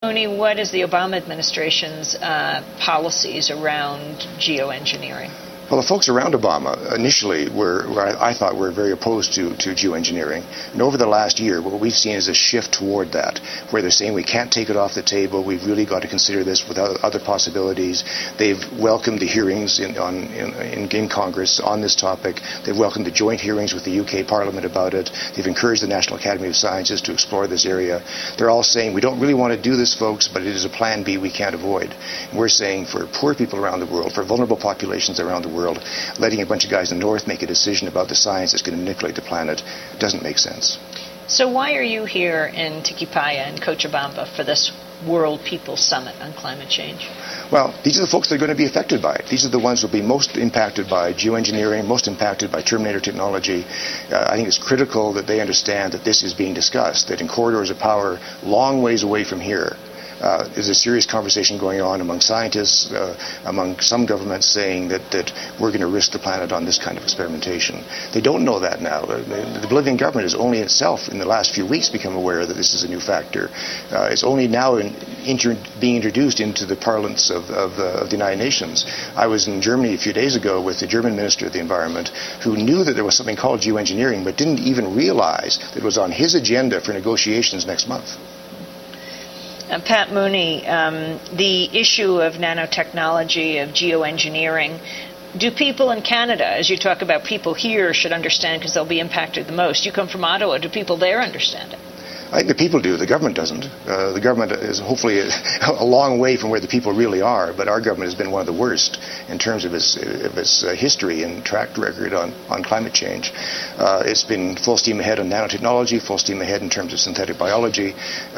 Mooney, what is the Obama administration's policies around geoengineering? Well, the folks around Obama initially I thought were very opposed to geoengineering. And over the last year, what we've seen is a shift toward that, where they're saying we can't take it off the table. We've really got to consider this with other possibilities. They've welcomed the hearings in Congress on this topic. They've welcomed the joint hearings with the UK Parliament about it. They've encouraged the National Academy of Sciences to explore this area. They're all saying we don't really want to do this, folks, but it is a plan B we can't avoid. And we're saying for poor people around the world, for vulnerable populations around the world, letting a bunch of guys in the north make a decision about the science that's going to manipulate the planet doesn't make sense. So why are you here in Tikipaya and Cochabamba for this World People's Summit on climate change? Well, these are the folks that are going to be affected by it. These are the ones who will be most impacted by geoengineering, most impacted by Terminator technology. I think it's critical that they understand that this is being discussed, that in corridors of power long ways away from here, there's a serious conversation going on among scientists, among some governments saying that we're going to risk the planet on this kind of experimentation. They don't know that now. The Bolivian government has only itself in the last few weeks become aware that this is a new factor. It's only now being introduced into the parlance of the United Nations. I was in Germany a few days ago with the German Minister of the Environment who knew that there was something called geoengineering but didn't even realize that it was on his agenda for negotiations next month. Pat Mooney, the issue of nanotechnology, of geoengineering, do people in Canada, as you talk about people here should understand because they'll be impacted the most, you come from Ottawa, do people there understand it? I think the people do. The government doesn't. The government is hopefully a long way from where the people really are, but our government has been one of the worst in terms of its history and track record on climate change. It's been full steam ahead on nanotechnology, full steam ahead in terms of synthetic biology,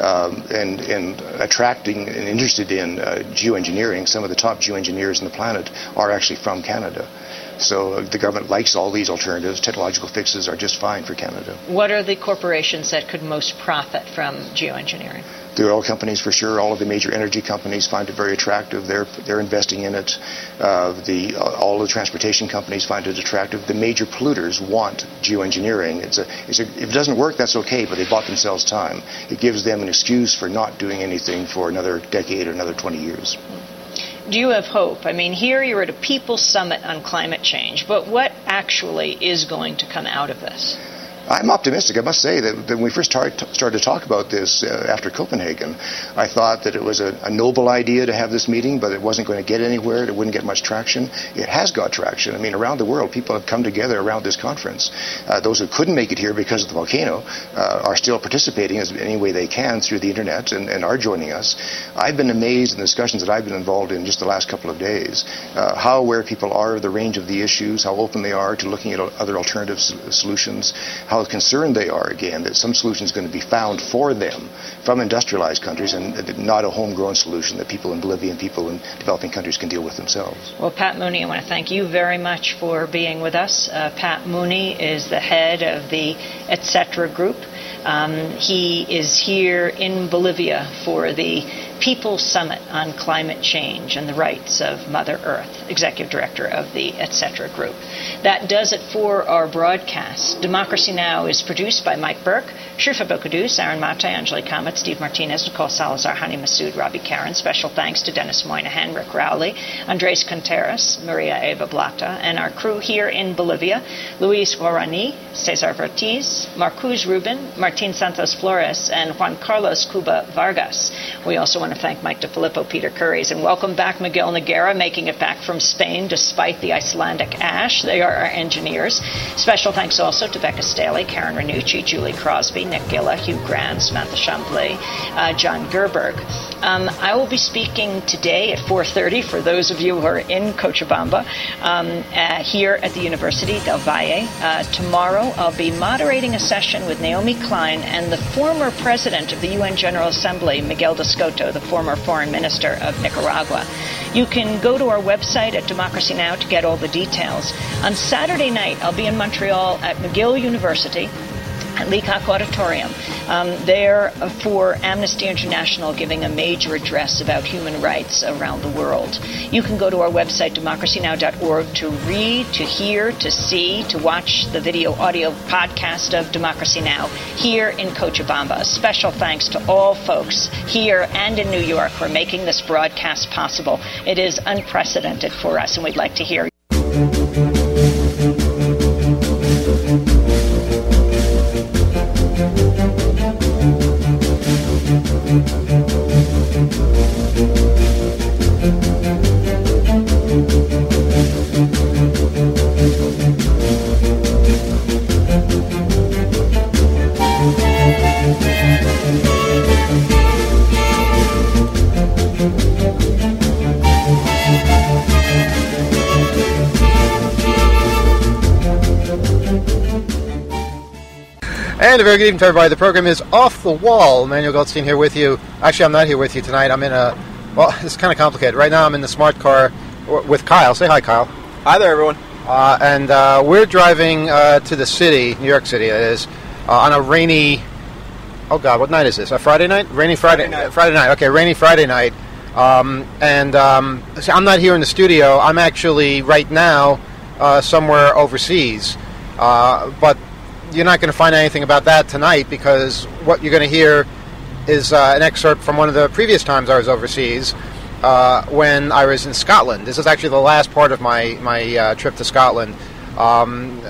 and attracting and interested in geoengineering. Some of the top geoengineers on the planet are actually from Canada. So the government likes all these alternatives. Technological fixes are just fine for Canada. What are the corporations that could most profit from geoengineering? The oil companies, for sure. All of the major energy companies find it very attractive. They're investing in it. All the transportation companies find it attractive. The major polluters want geoengineering. If it doesn't work, that's okay, but they bought themselves time. It gives them an excuse for not doing anything for another decade or another 20 years. Do you have hope? I mean, here you're at a People's Summit on climate change, but what actually is going to come out of this? I'm optimistic. I must say that when we first started to talk about this after Copenhagen, I thought that it was a noble idea to have this meeting, but it wasn't going to get anywhere. It wouldn't get much traction. It has got traction. I mean, around the world, people have come together around this conference. Those who couldn't make it here because of the volcano are still participating as any way they can through the internet and are joining us. I've been amazed in the discussions that I've been involved in just the last couple of days, how aware people are of the range of the issues, how open they are to looking at other alternative solutions, how concerned they are, again, that some solution is going to be found for them from industrialized countries and not a homegrown solution that people in Bolivia and people in developing countries can deal with themselves. Well, Pat Mooney, I want to thank you very much for being with us. Pat Mooney is the head of the Etc. Group. He is here in Bolivia for the People's Summit on Climate Change and the Rights of Mother Earth, Executive Director of the Etc. Group. That does it for our broadcast. Democracy Now! Is produced by Mike Burke, Shrifa Bokadus, Aaron Mate, Angelique Kamet, Steve Martinez, Nicole Salazar, Hani Massoud, Robbie Karen. Special thanks to Dennis Moynihan, Rick Rowley, Andres Contreras, Maria Eva Blata, and our crew here in Bolivia, Luis Guarani, Cesar Vertiz, Marcuz Rubin, Martin Santos Flores, and Juan Carlos Cuba Vargas. We also want to thank Mike DeFilippo, Peter Curries, and welcome back Miguel Noguera, making it back from Spain despite the Icelandic ash. They are our engineers. Special thanks also to Becca Staley, Karen Ranucci, Julie Crosby, Nick Gilla, Hugh Grant, Samantha Chamblay, John Gerberg. I will be speaking today at 4:30 for those of you who are in Cochabamba here at the University del Valle. Tomorrow I'll be moderating a session with Naomi Klein and the former president of the UN General Assembly, Miguel Descoto, the former foreign minister of Nicaragua. You can go to our website at Democracy Now! To get all the details. On Saturday night, I'll be in Montreal at McGill University at Leacock Auditorium. They're for Amnesty International giving a major address about human rights around the world. You can go to our website, democracynow.org, to read, to hear, to see, to watch the audio podcast of Democracy Now! Here in Cochabamba. A special thanks to all folks here and in New York for making this broadcast possible. It is unprecedented for us, and we'd like to hear. And a very good evening to everybody. The program is Off the Wall. Manuel Goldstein here with you. Actually, I'm not here with you tonight. I'm in it's kind of complicated. Right now I'm in the smart car with Kyle. Say hi, Kyle. Hi there, everyone. And we're driving to the city, New York City, that is, on a rainy, oh God, what night is this? A Friday night? Rainy Friday night. Friday night. Okay, rainy Friday night. So I'm not here in the studio. I'm actually, right now, somewhere overseas. But you're not going to find anything about that tonight, because what you're going to hear is an excerpt from one of the previous times I was overseas, when I was in Scotland. This is actually the last part of my trip to Scotland. I'm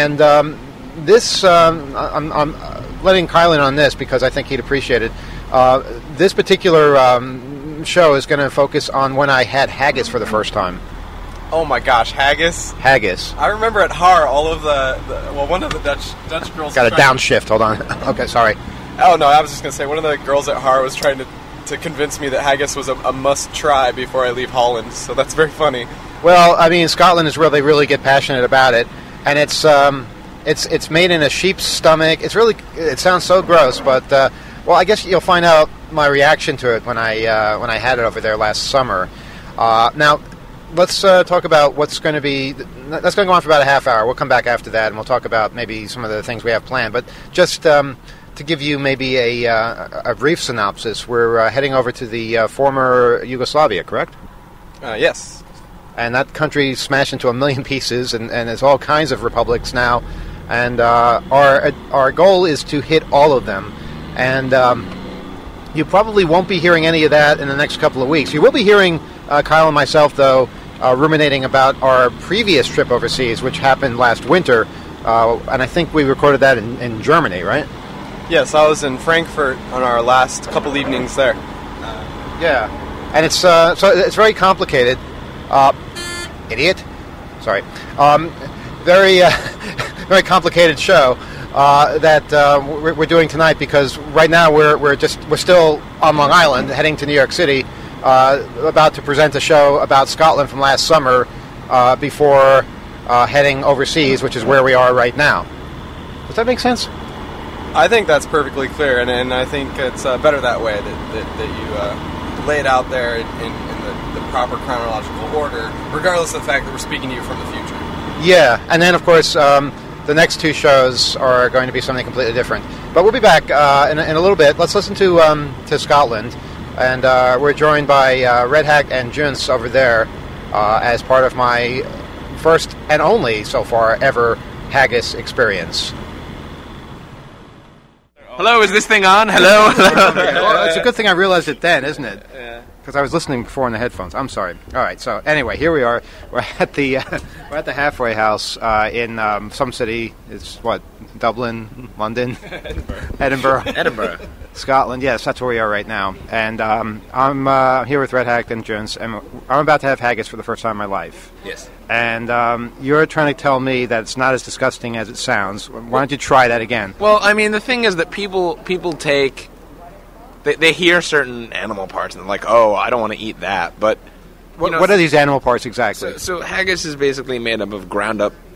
letting Kyle in on this because I think he'd appreciate it. This particular show is going to focus on when I had haggis for the first time. Oh my gosh, haggis? Haggis. I remember at Har, all of one of the Dutch girls... Got a downshift, hold on. Okay, sorry. Oh no, I was just going to say, one of the girls at Har was trying to convince me that haggis was a must-try before I leave Holland, so that's very funny. Well, I mean, Scotland is where they really get passionate about it, and it's made in a sheep's stomach. It sounds so gross, but, well, I guess you'll find out my reaction to it when I had it over there last summer. Now, let's talk about what's going to be... That's going to go on for about a half hour. We'll come back after that, and we'll talk about maybe some of the things we have planned. But just to give you maybe a brief synopsis, we're heading over to the former Yugoslavia, correct? Yes. And that country smashed into 1 million pieces, and there's all kinds of republics now. And our goal is to hit all of them. And you probably won't be hearing any of that in the next couple of weeks. You will be hearing Kyle and myself, though, ruminating about our previous trip overseas, which happened last winter, and I think we recorded that in Germany, right? Yes, I was in Frankfurt on our last couple evenings there. Yeah, and it's very complicated. Idiot. Sorry. Very very complicated show that we're doing tonight, because right now we're still on Long Island, heading to New York City. About to present a show about Scotland from last summer before heading overseas, which is where we are right now. Does that make sense? I think that's perfectly clear, and I think it's better that way, that you lay it out there in the proper chronological order, regardless of the fact that we're speaking to you from the future. Yeah, and then, of course, the next two shows are going to be something completely different. But we'll be back in a little bit. Let's listen to Scotland. And we're joined by Red Hack and Junce over there as part of my first and only, so far, ever haggis experience. Hello, is this thing on? Hello? Well, it's a good thing I realized it then, isn't it? Yeah. Because I was listening before in the headphones. I'm sorry. All right, so anyway, here we are. We're at the halfway house in some city. It's, what, Dublin, London? Edinburgh. Scotland, yes, that's where we are right now. And I'm here with Red Hack and Junce, and I'm about to have haggis for the first time in my life. Yes. And you're trying to tell me that it's not as disgusting as it sounds. Why don't you try that again? Well, I mean, the thing is that people take... They hear certain animal parts and they're like, oh, I don't want to eat that. But what are these animal parts exactly? So haggis is basically made up of ground up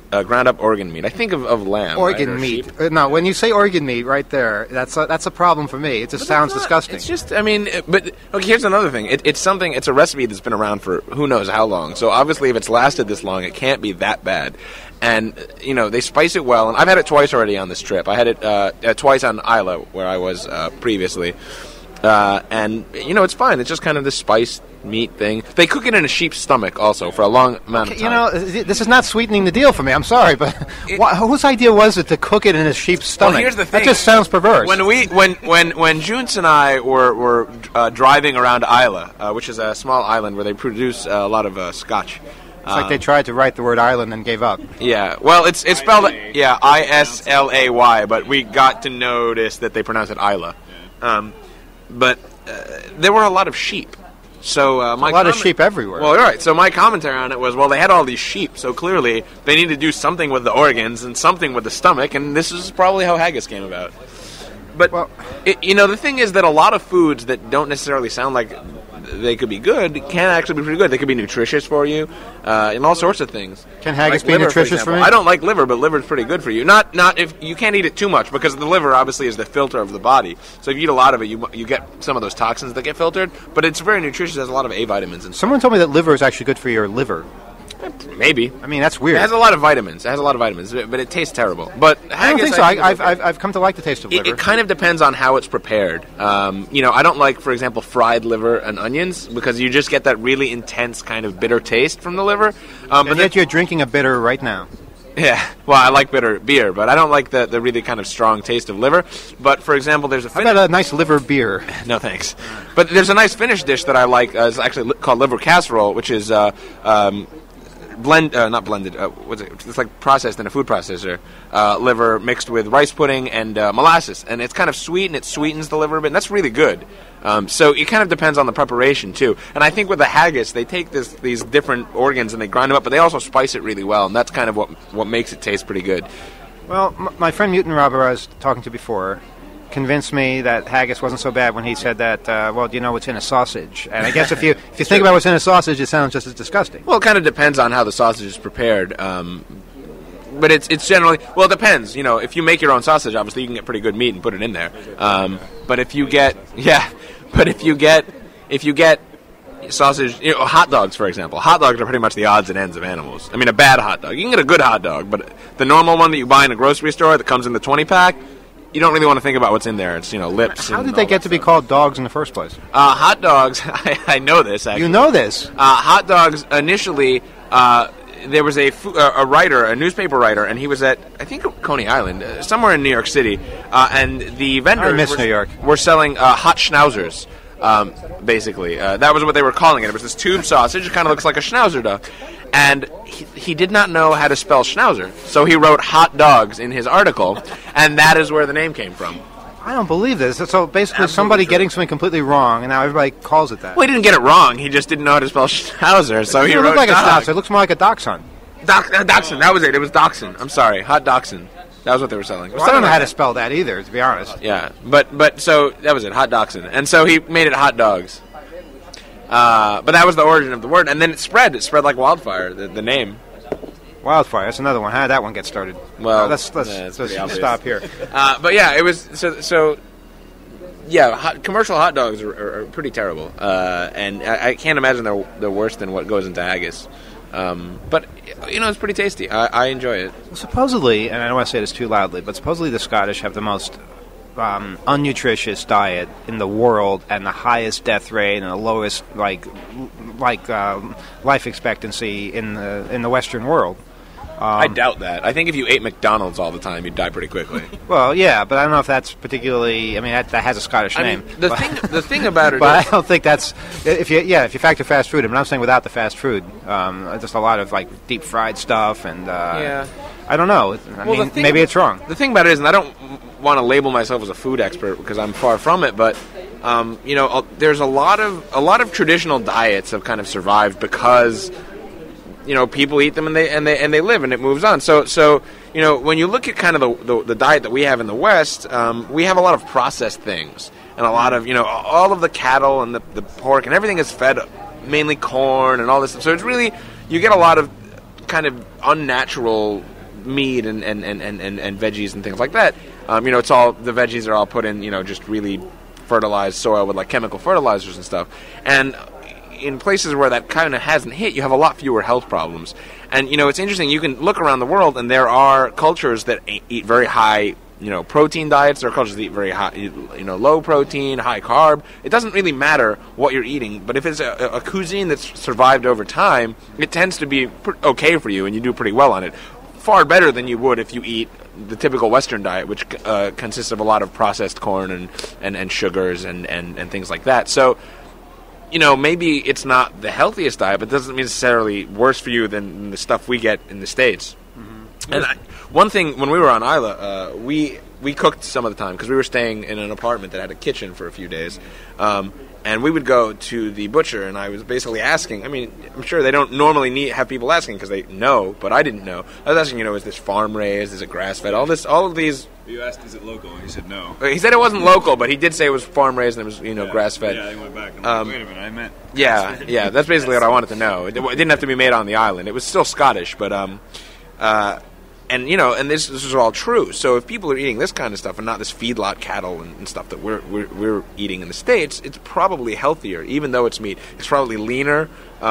ground up organ meat, I think of lamb. Organ right, or meat. sheep. No, when you say organ meat right there, that's a problem for me. It just sounds disgusting. It's just, I mean, but okay, here's another thing. It's a recipe that's been around for who knows how long. So obviously if it's lasted this long, it can't be that bad. And, they spice it well. And I've had it twice already on this trip. I had it twice on Isla, where I was previously. And, it's fine. It's just kind of this spiced meat thing. They cook it in a sheep's stomach also for a long amount of time. This is not sweetening the deal for me. I'm sorry, but whose idea was it to cook it in a sheep's stomach? Well, here's the thing. That just sounds perverse. When Junts and I were driving around Isla, which is a small island where they produce a lot of Scotch. It's like they tried to write the word island and gave up. Yeah, well, it's spelled Islay, but we got to notice that they pronounce it Isla. But there were a lot of sheep. So a lot of sheep everywhere. Well, all right. So my commentary on it was, well, they had all these sheep, so clearly they need to do something with the organs and something with the stomach, and this is probably how haggis came about. But the thing is that a lot of foods that don't necessarily sound like they could be good can actually be pretty good. They could be nutritious for you, and all sorts of things. Can haggis be liver, nutritious for me? I don't like liver, but liver's pretty good for you. Not if you can't eat it too much, because the liver obviously is the filter of the body. So if you eat a lot of it, you get some of those toxins that get filtered. But it's very nutritious. It has a lot of A vitamins. And someone told me that liver is actually good for your liver. Maybe. I mean, that's weird. It has a lot of vitamins. but it tastes terrible. But I don't think so. I've come to like the taste of liver. It kind of depends on how it's prepared. I don't like, for example, fried liver and onions because you just get that really intense kind of bitter taste from the liver. But yet you're drinking a bitter right now. Yeah, well, I like bitter beer, but I don't like the really kind of strong taste of liver. But, for example, there's a... How about a nice liver beer? No, thanks. But there's a nice Finnish dish that I like. It's actually called liver casserole, which is... not blended. What's it? It's like processed in a food processor. Liver mixed with rice pudding and molasses, and it's kind of sweet, and it sweetens the liver a bit. And that's really good. So it kind of depends on the preparation too. And I think with the haggis, they take these different organs and they grind them up, but they also spice it really well, and that's kind of what makes it taste pretty good. Well, my friend Mutant Robber I was talking to before convinced me that haggis wasn't so bad when he said that, what's in a sausage. And I guess if you think about what's in a sausage, it sounds just as disgusting. Well, it kind of depends on how the sausage is prepared. But it's generally... Well, it depends. If you make your own sausage, obviously you can get pretty good meat and put it in there. But if you get... Yeah. But if you get sausage... hot dogs, for example. Hot dogs are pretty much the odds and ends of animals. I mean, a bad hot dog. You can get a good hot dog, but the normal one that you buy in a grocery store that comes in the 20-pack... You don't really want to think about what's in there. It's, lips. How did they get to be called dogs in the first place? Hot dogs, I know this, actually. You know this? Hot dogs, initially, there was a writer, a newspaper writer, and he was at, I think, Coney Island, somewhere in New York City, and the vendors New York. Were selling hot schnauzers, basically. That was what they were calling it. It was this tube sausage. It kind of looks like a schnauzer dog. And he did not know how to spell schnauzer, so he wrote hot dogs in his article, and that is where the name came from. I don't believe this. So basically somebody getting something completely wrong, and now everybody calls it that. Well, he didn't get it wrong. He just didn't know how to spell schnauzer, so he wrote look like dog. A schnauzer. It looks more like a dachshund. Dachshund, that was it. It was dachshund. I'm sorry, hot dachshund. That was what they were selling. Well, I don't know how to spell that either, to be honest. Yeah, but so that was it, hot dachshund. And so he made it hot dogs. But that was the origin of the word, and then it spread. It spread like wildfire. The name. Wildfire. That's another one. How did that one get started? Well, let's stop here. But yeah, it was so. Yeah, commercial hot dogs are pretty terrible, and I can't imagine they're worse than what goes into haggis. But it's pretty tasty. I enjoy it. Well, supposedly, and I don't want to say this too loudly, but supposedly the Scottish have the most unnutritious diet in the world and the highest death rate and the lowest life expectancy in the Western world. I doubt that. I think if you ate McDonald's all the time, you'd die pretty quickly. Well, yeah, but I don't know if that's particularly... I mean, that has a Scottish name. The thing about it but is... I don't think that's... If you factor fast food, I mean, I'm saying without the fast food, just a lot of, deep fried stuff and... yeah. I don't know. I mean, maybe it's wrong. The thing about it is, and I don't want to label myself as a food expert because I'm far from it, but... there's a lot of traditional diets have kind of survived because... people eat them and they live and it moves on. So when you look at kind of the diet that we have in the West, we have a lot of processed things and a lot of all of the cattle and the pork and everything is fed mainly corn and all this. So it's really you get a lot of kind of unnatural meat and veggies and things like that, it's all, the veggies are all put in, just really fertilized soil with like chemical fertilizers and stuff. And in places where that kind of hasn't hit, you have a lot fewer health problems. And, it's interesting, you can look around the world and there are cultures that eat very high, protein diets. There are cultures that eat very high, low protein, high carb. It doesn't really matter what you're eating, but if it's a cuisine that's survived over time, it tends to be okay for you and you do pretty well on it. Far better than you would if you eat the typical Western diet, which consists of a lot of processed corn and sugars and things like that. So, maybe it's not the healthiest diet, but it doesn't necessarily worse for you than the stuff we get in the States. Mm-hmm. And one thing, when we were on Isla, we cooked some of the time because we were staying in an apartment that had a kitchen for a few days. And we would go to the butcher, and I was basically asking, I'm sure they don't normally have people asking because they know, but I didn't know. I was asking, is this farm-raised, is it grass-fed, all of these... You asked, is it local? And he said no. He said it wasn't local, but he did say it was farm-raised and it was, grass-fed. Yeah, he went back and like, wait a minute, I meant... Yeah, that's basically what I wanted to know. It didn't have to be made on the island. It was still Scottish, but... And this is all true. So if people are eating this kind of stuff and not this feedlot cattle and stuff that we're eating in the States, it's probably healthier, even though it's meat. It's probably leaner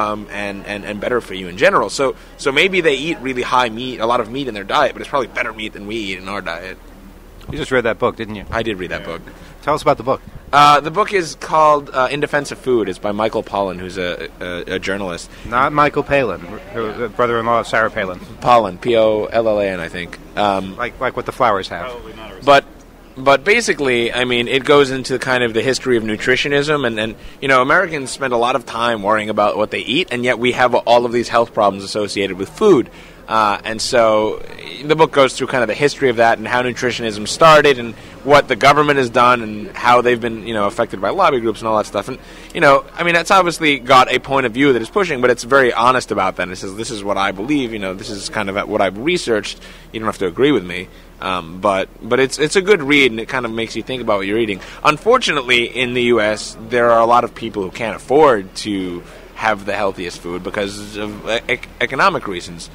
and better for you in general. So maybe they eat really high meat, a lot of meat in their diet, but it's probably better meat than we eat in our diet. You just read that book, didn't you? I did read that book. Tell us about the book. The book is called In Defense of Food. It's by Michael Pollan, who's a journalist. Not Michael Palin, the brother-in-law of Sarah Palin. Pollan, P-O-L-L-A-N, I think. Like what the flowers have. Probably not a But basically, it goes into kind of the history of nutritionism, and Americans spend a lot of time worrying about what they eat, and yet we have all of these health problems associated with food. And so the book goes through kind of the history of that and how nutritionism started and what the government has done and how they've been, affected by lobby groups and all that stuff. And, it's obviously got a point of view that is pushing, but it's very honest about that. And it says, this is what I believe, this is kind of what I've researched. You don't have to agree with me. But it's a good read, and it kind of makes you think about what you're eating. Unfortunately, in the U.S., there are a lot of people who can't afford to have the healthiest food because of economic reasons.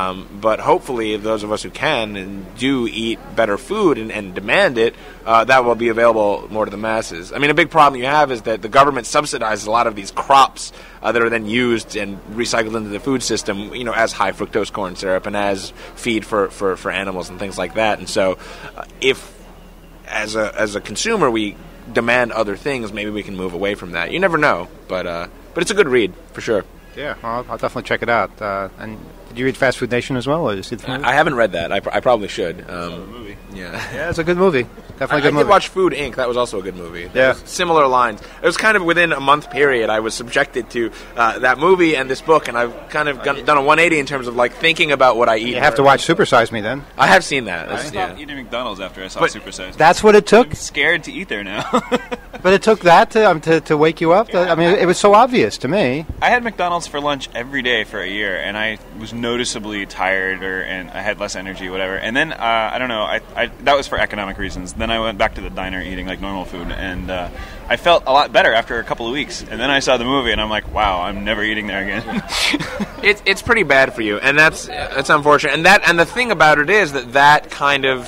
But hopefully, those of us who can and do eat better food and demand it, that will be available more to the masses. A big problem you have is that the government subsidizes a lot of these crops that are then used and recycled into the food system, as high fructose corn syrup and as feed for animals and things like that. And so, if as a consumer we demand other things, maybe we can move away from that. You never know, but it's a good read for sure. Yeah, I'll definitely check it out. And did you read Fast Food Nation as well, or did you see the movie? I haven't read that. I probably should. movie. Yeah, it's a good movie. Definitely a good movie. I did watch Food Inc. That was also a good movie. Yeah. Similar lines. It was kind of within a month period I was subjected to that movie and this book, and I've kind of done a 180 in terms of thinking about what I eat. You have to watch Super Size Me then. I have seen that. I stopped eating McDonald's after I saw Super Size Me. That's what it took? I'm scared to eat there now. But it took that to wake you up? Yeah. It was so obvious to me. I had McDonald's for lunch every day for a year, and I was noticeably tired, and I had less energy, whatever. And then, I don't know, I that was for economic reasons. Then I went back to the diner eating like normal food, and I felt a lot better after a couple of weeks. And then I saw the movie, and I'm like, wow, I'm never eating there again. It's pretty bad for you, and that's unfortunate. And the thing about it is that kind of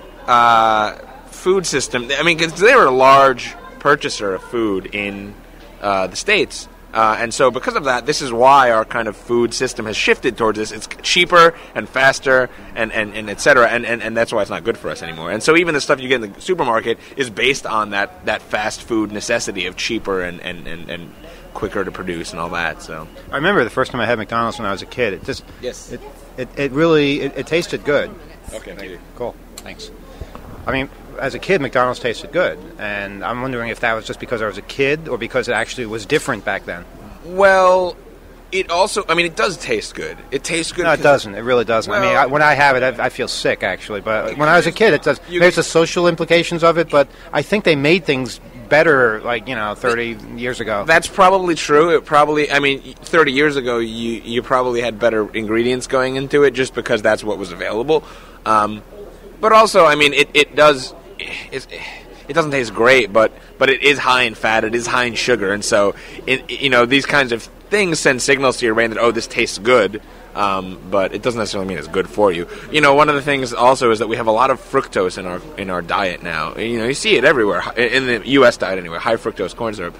food system, because they were a large purchaser of food in the States. And so because of that, this is why our kind of food system has shifted towards this. It's cheaper and faster and et cetera, and that's why it's not good for us anymore. And so even the stuff you get in the supermarket is based on that fast food necessity of cheaper and quicker to produce and all that. So I remember the first time I had McDonald's when I was a kid. It just yes, it really tasted good. Okay, thank you. Cool, thanks. As a kid, McDonald's tasted good, and I'm wondering if that was just because I was a kid or because it actually was different back then. Well, it also, it does taste good. It tastes good. No, it doesn't. It really doesn't. Well, when I have it, I feel sick, actually. But when I was a kid, it does. There's the social implications of it, but I think they made things better, 30 years ago. That's probably true. It probably, 30 years ago, you probably had better ingredients going into it just because that's what was available. But also, it does... It doesn't taste great, but it is high in fat, it is high in sugar, and so these kinds of things send signals to your brain that, oh, this tastes good, but it doesn't necessarily mean it's good for you. You know, one of the things also is that we have a lot of fructose in our diet now. You know, you see it everywhere in the U.S. diet anyway. High fructose corn syrup.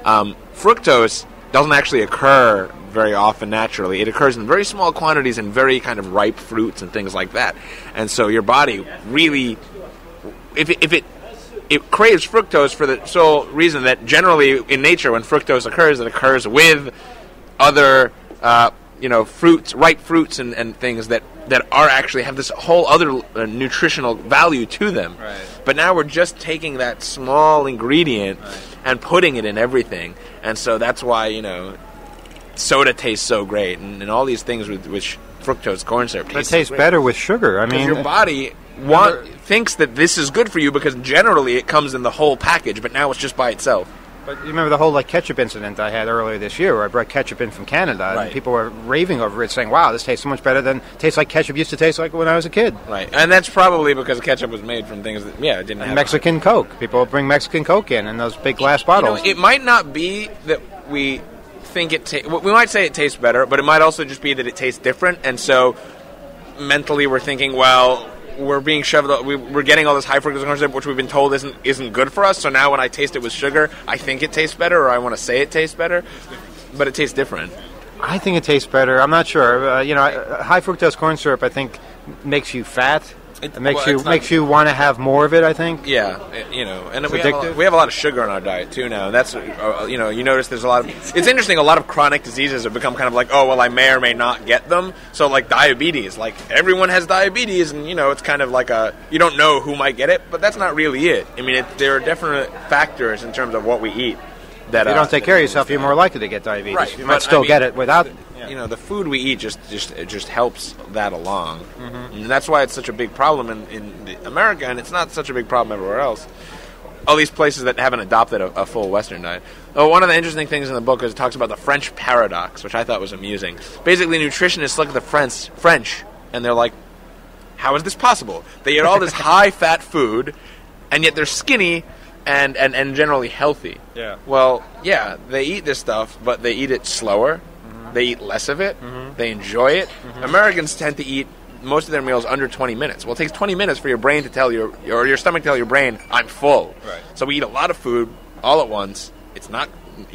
Fructose doesn't actually occur very often naturally. It occurs in very small quantities in very kind of ripe fruits and things like that. And so your body really, if it craves fructose for the sole reason that generally in nature when fructose occurs, it occurs with other fruits, ripe fruits and things that are actually have this whole other nutritional value to them. Right. But now we're just taking that small ingredient and putting it in everything. And so that's why, soda tastes so great and all these things with fructose corn syrup tastes so great. Better with sugar. I mean, your body thinks that this is good for you because generally it comes in the whole package, but now it's just by itself. But you remember the whole ketchup incident I had earlier this year where I brought ketchup in from Canada and people were raving over it saying, wow, this tastes so much better than tastes like ketchup used to taste like when I was a kid. Right. And that's probably because ketchup was made from things that, didn't have Mexican Coke. People bring Mexican Coke in those big glass bottles. It might not be that we think we might say it tastes better, but it might also just be that it tastes different, and so mentally we're thinking, well, we're being shoved. We're getting all this high fructose corn syrup, which we've been told isn't good for us. So now when I taste it with sugar, I think it tastes better, or I want to say it tastes better, but it tastes different. I think it tastes better. I'm not sure. High fructose corn syrup, I think, makes you fat. It makes you want to have more of it, I think. Yeah, and we have a lot of sugar in our diet too now. And that's you notice there's a lot of. It's interesting. A lot of chronic diseases have become kind of like, oh well, I may or may not get them. So like diabetes, like everyone has diabetes, and it's kind of like you don't know who might get it, but that's not really it. I mean, there are definite factors in terms of what we eat. That if you don't take care of yourself, you're more likely to get diabetes. Right, you might still get it without. The food we eat just helps that along, and that's why it's such a big problem in America, and it's not such a big problem everywhere else. All these places that haven't adopted a full Western diet. Oh, one of the interesting things in the book is it talks about the French paradox, which I thought was amusing. Basically, nutritionists look at the French, and they're like, "How is this possible? They eat all this high-fat food, and yet they're skinny." And generally healthy. Yeah. Well, yeah, they eat this stuff, but they eat it slower. They eat less of it. They enjoy it. Americans tend to eat most of their meals under 20 minutes. Well, it takes 20 minutes for your brain to tell your stomach to tell your brain, I'm full. Right. So we eat a lot of food all at once. It's not,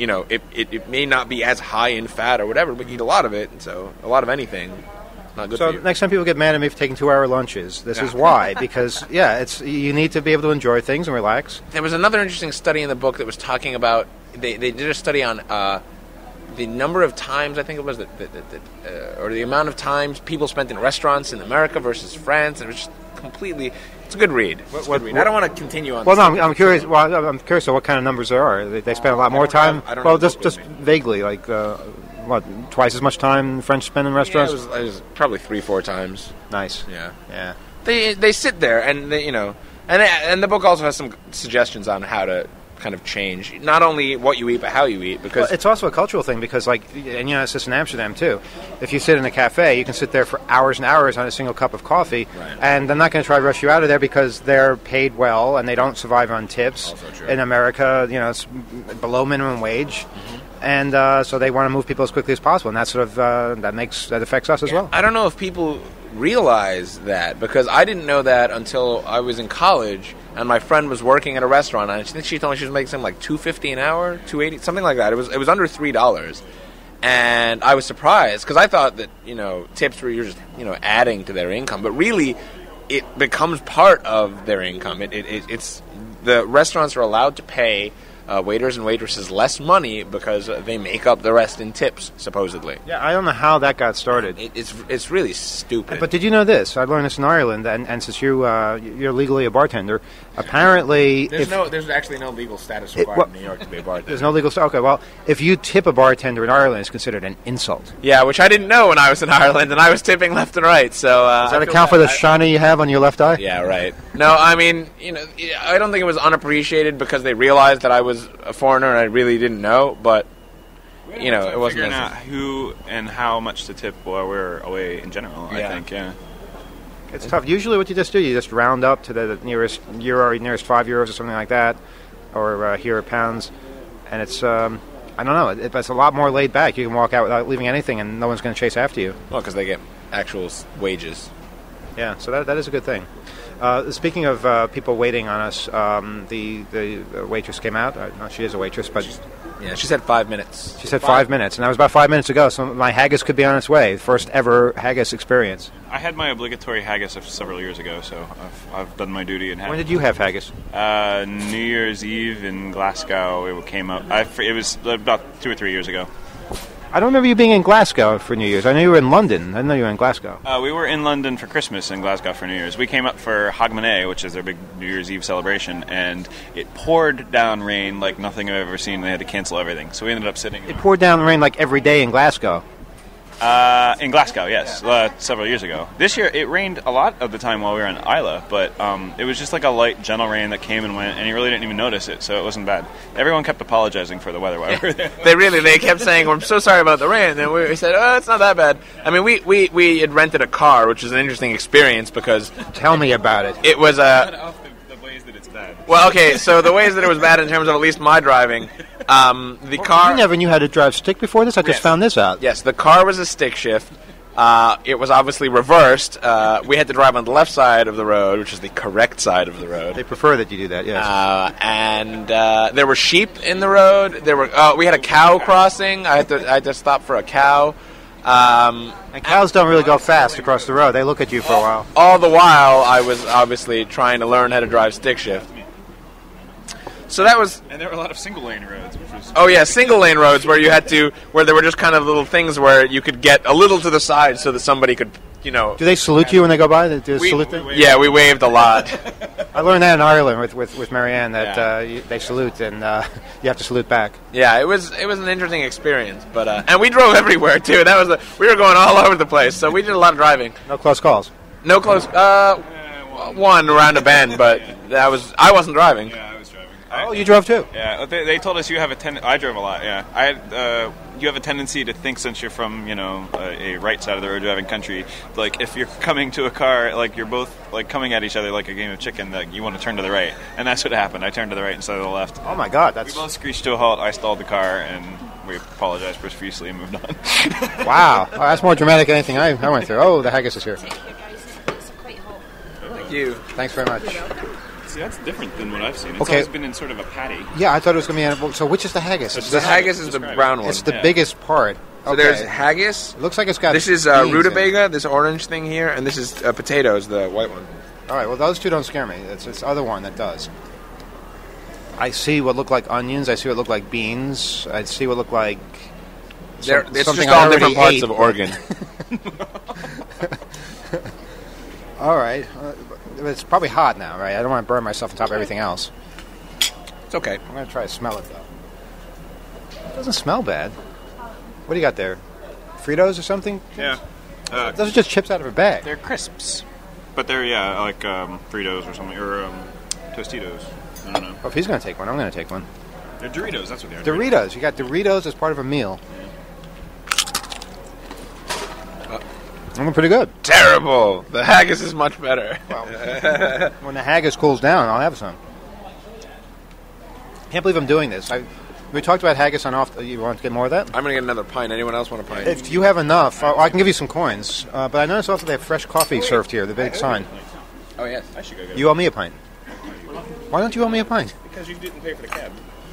it may not be as high in fat or whatever, but you eat a lot of it. And so a lot of anything. Not good so for you. Next time people get mad at me for taking 2-hour lunches, this is why. Because, you need to be able to enjoy things and relax. There was another interesting study in the book that was talking about, they did a study on the number of times, I think it was, or the amount of times people spent in restaurants in America versus France. It was just completely, it's a good read. I don't want to continue on. Well, no, I'm curious. Well, I'm curious what kind of numbers there are. They spend a lot more time. Just vaguely, like twice as much time French spend in restaurants. Yeah, it was probably 3-4 times. Nice. Yeah. They sit there and they, and the book also has some suggestions on how to kind of change not only what you eat but how you eat, because it's also a cultural thing, because it's just in Amsterdam too. If you sit in a cafe, you can sit there for hours and hours on a single cup of coffee, and they're not going to try to rush you out of there because they're paid well and they don't survive on tips. In America, it's below minimum wage. And so they want to move people as quickly as possible, and that sort of that affects us as well. I don't know if people realize that, because I didn't know that until I was in college, and my friend was working at a restaurant, and I think she told me she was making something like $2.50 an hour, $2.80, something like that. It was under $3, and I was surprised because I thought that tips were just adding to their income, but really it becomes part of their income. It's the restaurants are allowed to pay waiters and waitresses less money because they make up the rest in tips, supposedly. Yeah, I don't know how that got started. It's really stupid. But did you know this? I learned this in Ireland, and since you're legally a bartender, apparently there's actually no legal status required in New York to be a bartender. There's no legal status. Okay, well, if you tip a bartender in Ireland, it's considered an insult. Yeah, which I didn't know when I was in Ireland, and I was tipping left and right. So does that account for the shiny you have on your left eye? Yeah, right. No, I mean, I don't think it was unappreciated because they realized that I was a foreigner and I really didn't know, but it wasn't figuring out who and how much to tip while we're away in general. I think, it's tough. Usually, what you just do, you just round up to the nearest euro, nearest €5 or something like that, or here are pounds, and it's I don't know. It's a lot more laid back. You can walk out without leaving anything, and no one's going to chase after you. Well, because they get actual wages. Yeah, so that is a good thing. Speaking of people waiting on us, the waitress came out. No, she is a waitress, but Yeah, she said 5 minutes. She said 5 minutes, and that was about 5 minutes ago, so my haggis could be on its way. First ever haggis experience. I had my obligatory haggis several years ago, so I've done my duty and had. When did you have haggis? New Year's Eve in Glasgow. It came up. It was about 2 or 3 years ago. I don't remember you being in Glasgow for New Year's. I know you were in London. I didn't know you were in Glasgow. We were in London for Christmas and Glasgow for New Year's. We came up for Hogmanay, which is their big New Year's Eve celebration, and it poured down rain like nothing I've ever seen. They had to cancel everything, so we ended up sitting. It poured down rain like every day in Glasgow. In Glasgow, yes, several years ago. This year, it rained a lot of the time while we were in Isla, but it was just like a light, gentle rain that came and went, and you really didn't even notice it, so it wasn't bad. Everyone kept apologizing for the weather while we were there. They kept saying, "I'm so sorry about the rain," and we said, "Oh, it's not that bad." I mean, we had rented a car, which was an interesting experience because tell me about it. It was the ways that it's bad. Well, okay, so the ways that it was bad in terms of at least my driving. The car. You never knew how to drive stick before this? I just found this out. Yes, the car was a stick shift. It was obviously reversed. We had to drive on the left side of the road, which is the correct side of the road. They prefer that you do that, yes. And there were sheep in the road. We had a cow crossing. I had to stop for a cow. And cows don't really go fast across the road. They look at you for a while. All the while, I was obviously trying to learn how to drive stick shift. So that was, and there were a lot of single lane roads, which was. Oh yeah, single lane roads where there were just kind of little things where you could get a little to the side so that somebody could, Do they salute you when they go by? Do they salute them? Yeah, we waved a lot. I learned that in Ireland with Marianne that they salute and you have to salute back. Yeah, it was an interesting experience, but and we drove everywhere too. We were going all over the place, so we did a lot of driving. No close calls. No close. One around a bend, but I wasn't driving. Yeah, I was driving. Oh, you drove too? Yeah, they told us you have a tendency. I drove a lot. Yeah, you have a tendency to think, since you're from a right side of the road driving country, like if you're coming to a car, like you're both like coming at each other like a game of chicken, that you want to turn to the right, and that's what happened. I turned to the right instead of the left. Oh my God, we both screeched to a halt. I stalled the car, and we apologized profusely and moved on. Wow, that's more dramatic than anything I went through. Oh, the haggis is here. Thank you. Thanks very much. See, that's different than what I've seen. It's always been in sort of a patty. Yeah, I thought it was going to be... So which is the haggis? The haggis is the brown one. It's the biggest part. So there's haggis. It looks like it's got... This is rutabaga, this orange thing here, and this is potatoes, the white one. All right, well, those two don't scare me. It's this other one that does. I see what look like onions. I see what look like beans. I see what look like... It's just all different parts of Oregon. All right. It's probably hot now, right? I don't want to burn myself on top of everything else. It's okay. I'm going to try to smell it, though. It doesn't smell bad. What do you got there? Fritos or something? Yeah. Those are just chips out of a bag. They're crisps. But they're, like Fritos or something, or Tostitos. I don't know. Well, if he's going to take one, I'm going to take one. They're Doritos, that's what they are. Doritos. You got Doritos as part of a meal. Yeah. I'm pretty good. Terrible. The haggis is much better. Well, when the haggis cools down, I'll have some. Can't believe I'm doing this. We talked about haggis on off. You want to get more of that? I'm going to get another pint. Anyone else want a pint? If you have enough, I can give you some coins. But I noticed also they have fresh coffee served here. The big sign. Oh, yes. I should go get You owe me a pint. Why don't you owe me a pint? Because you didn't pay for the cab.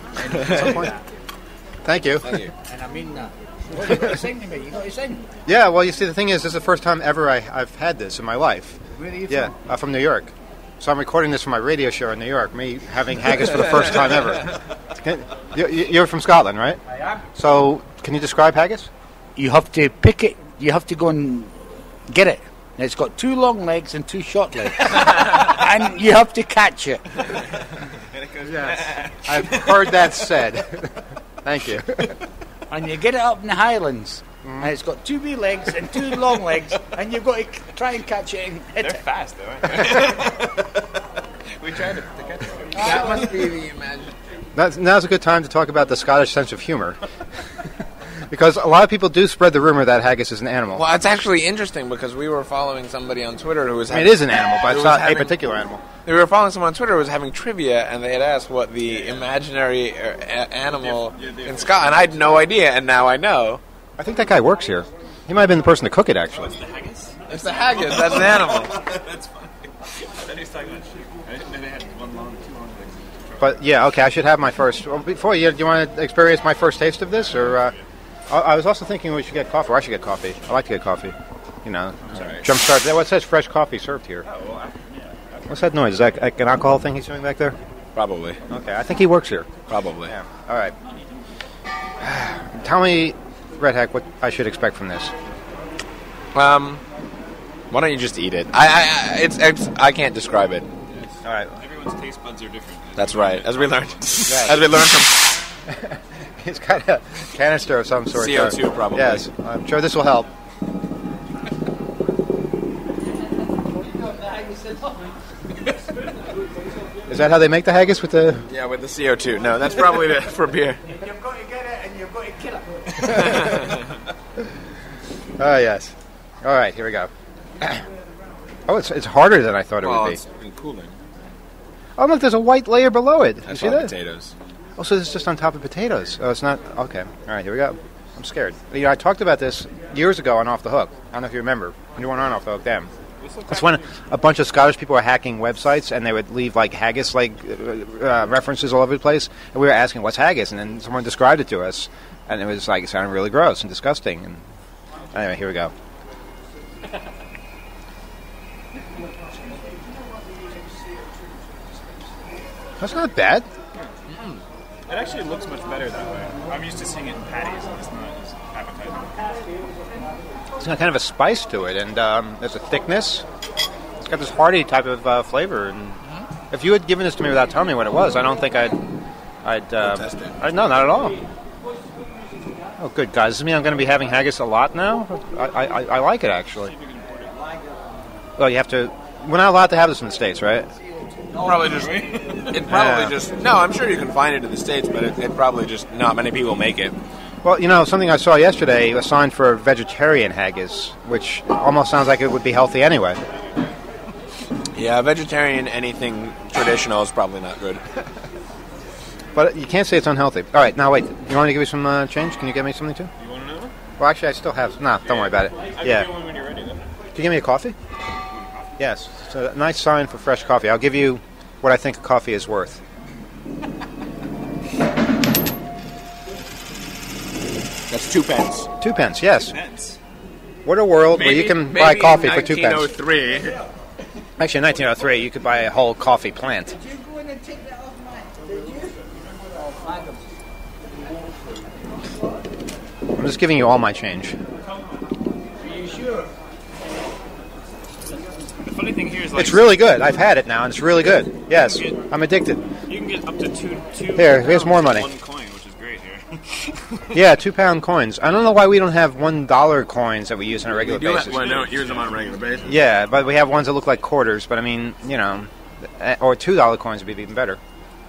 Thank you. Thank you. And I mean that. What you got to sing to me? You got to sing. Yeah, well, you see, the thing is, this is the first time ever I've had this in my life. Where are you from? Yeah, from New York. So I'm recording this for my radio show in New York, me having haggis for the first time ever. You're from Scotland, right? I am. So, can you describe haggis? You have to pick it. You have to go and get it. And it's got 2 long legs and 2 short legs. And you have to catch it. Yes. I've heard that said. Thank you. And you get it up in the Highlands. And it's got 2 wee legs and 2 long legs. And you've got to try and catch it and hit They're it. fast, though, aren't they? We tried to catch it. That must be the imagination. Now's a good time to talk about the Scottish sense of humor. Because a lot of people do spread the rumor that haggis is an animal. Well, it's actually interesting because we were following somebody on Twitter who was. It is an animal, but it's not a particular animal. We were following someone on Twitter who was having trivia, and they had asked what the imaginary animal in Scotland. I had no idea, and now I know. I think that guy works here. He might have been the person to cook it, actually. The haggis? It's the haggis. That's an animal. That's funny. I thought he was talking about sheep. I didn't know they had two long legs. But yeah, okay, I should have my first. Well, before do you want to experience my first taste of this, or I was also thinking we should get coffee. Or I should get coffee. I like to get coffee. You know, jumpstart. What says fresh coffee served here? Oh, well, What's that noise? Is that an alcohol thing he's doing back there? Probably. Okay, I think he works here. Probably. Yeah. All right. Tell me, Red Hack, what I should expect from this. Why don't you just eat it? I can't describe it. All right. everyone's taste buds are different. That's right. As we learned. Yes. As we learned from It's got a canister of some sort. CO2 probably. Yes. I'm sure this will help. Is that how they make the haggis with the... Yeah, with the CO2. No, that's probably for beer. You've got to get it and you've got to kill it. Oh, yes. All right, here we go. Oh, it's harder than I thought it would be. It's been cooling. Oh, look, there's a white layer below it. That's you see all that? potatoes. Oh, so this is just on top of potatoes. Oh, it's not... Okay. All right, here we go. I'm scared. You know, I talked about this years ago on Off the Hook. I don't know if you remember. You weren't on Off the Hook then. It's when a bunch of Scottish people were hacking websites, and they would leave, like, haggis, references all over the place. And we were asking, what's haggis? And then someone described it to us. And it was, like, it sounded really gross and disgusting. And anyway, here we go. That's not bad. It actually looks much better that way. I'm used to seeing it in patties, and it's not as appetizing. It's got kind of a spice to it, and there's a thickness. It's got this hearty type of flavor. And if you had given this to me without telling me what it was, I don't think I'd test it. No, not at all. Oh, good, guys. Does this mean I'm going to be having haggis a lot now? I like it, actually. Well, you have to... We're not allowed to have this in the States, right? Probably just... It probably just... No, I'm sure you can find it in the States, but it probably just... Not many people make it. Well, you know, something I saw yesterday, a sign for vegetarian haggis, which almost sounds like it would be healthy anyway. Yeah, vegetarian, anything traditional is probably not good. But you can't say it's unhealthy. All right, now wait. You want me to give you some change? Can you get me something too? You want to know? Well, actually, I still have... Nah, don't worry about it. I Yeah. can do one when you're ready, then. Can you give me a coffee? Yes. It's a nice sign for fresh coffee. I'll give you what I think a coffee is worth. That's 2 pence. 2 pence, yes. Pence. What a world where you can buy coffee for 2 pence. 1903. Actually, in 1903, you could buy a whole coffee plant. Did you go in and take that off mine? Did you? Oh, I'm just giving you all my change. are you sure? The funny thing here is, like, It's really good. I've had it now, and it's really good. Yes, I'm addicted. you can get up to two Here's more money. One coin, which is great here. Yeah, 2 pound coins. I don't know why we don't have $1 coins that we use on a regular basis. Well, don't use them on a regular basis. Yeah, but we have ones that look like quarters. But I mean, you know, or $2 coins would be even better.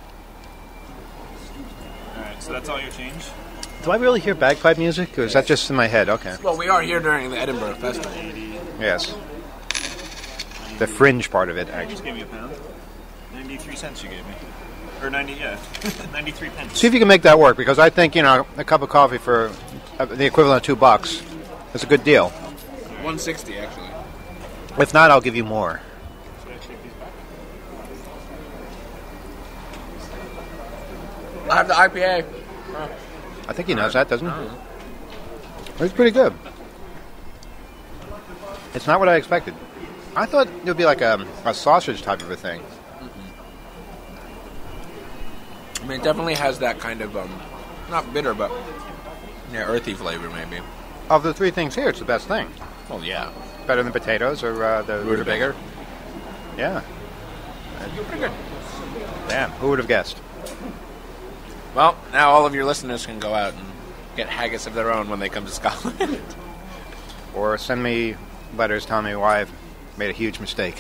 Alright, so that's all your change? Do I really hear bagpipe music, or is that just in my head? Okay. Well, we are here during the Edinburgh Festival. Yes. The fringe part of it, You actually. just gave me a pound. 93 cents you gave me. Or 93 pence. See if you can make that work, because I think, you know, a cup of coffee for the equivalent of $2 is a good deal. 160 actually. If not, I'll give you more. Should I take these back? I have the IPA. I think he knows that, doesn't he? It's pretty good. It's not what I expected. I thought it would be like a sausage type of a thing. I mean, it definitely has that kind of not bitter, but earthy flavor maybe. Of the three things here, it's the best thing. Well, yeah. Better than potatoes or the rutabaga. Yeah. Pretty good. Damn, who would have guessed? Well, now all of your listeners can go out and get haggis of their own when they come to Scotland. Or send me letters telling me why I've made a huge mistake.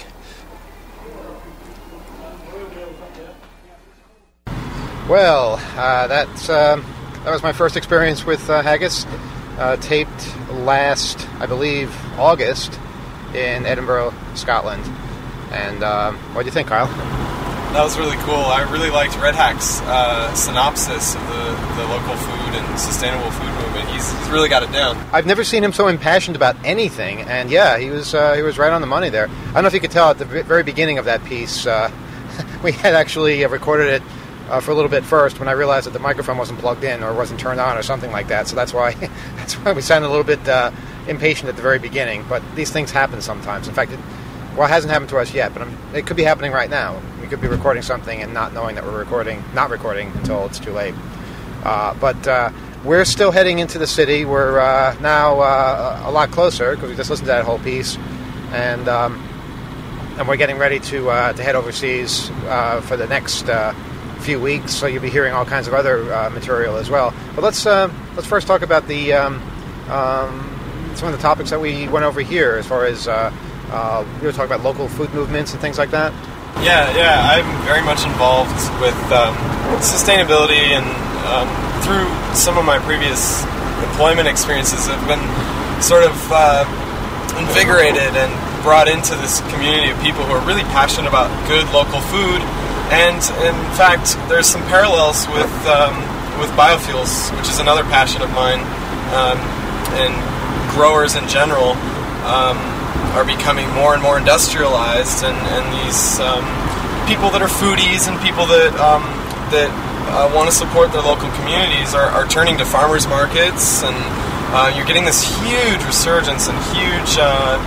Well, that's That was my first experience with haggis. Taped last, I believe, August in Edinburgh, Scotland. And what do you think, Kyle? That was really cool. I really liked Red Hack's synopsis of the local food and sustainable food movement. He's really got it down. I've never seen him so impassioned about anything, and yeah, he was right on the money there. I don't know if you could tell at the very beginning of that piece, we had actually recorded it for a little bit first when I realized that the microphone wasn't plugged in or wasn't turned on or something like that. So that's why we sounded a little bit impatient at the very beginning. But these things happen sometimes. In fact, it hasn't happened to us yet, but it could be happening right now. We could be recording something and not knowing that we're not recording until it's too late. But we're still heading into the city. We're now a lot closer because we just listened to that whole piece, and we're getting ready to head overseas for the next few weeks. So you'll be hearing all kinds of other material as well. But let's first talk about the some of the topics that we went over here, as far as we were talking about local food movements and things like that. Yeah, I'm very much involved with sustainability, and through some of my previous employment experiences, I've been sort of invigorated and brought into this community of people who are really passionate about good local food. And in fact, there's some parallels with biofuels, which is another passion of mine, and growers in general are becoming more and more industrialized, and these people that are foodies and people that want to support their local communities are turning to farmers markets, and you're getting this huge resurgence and huge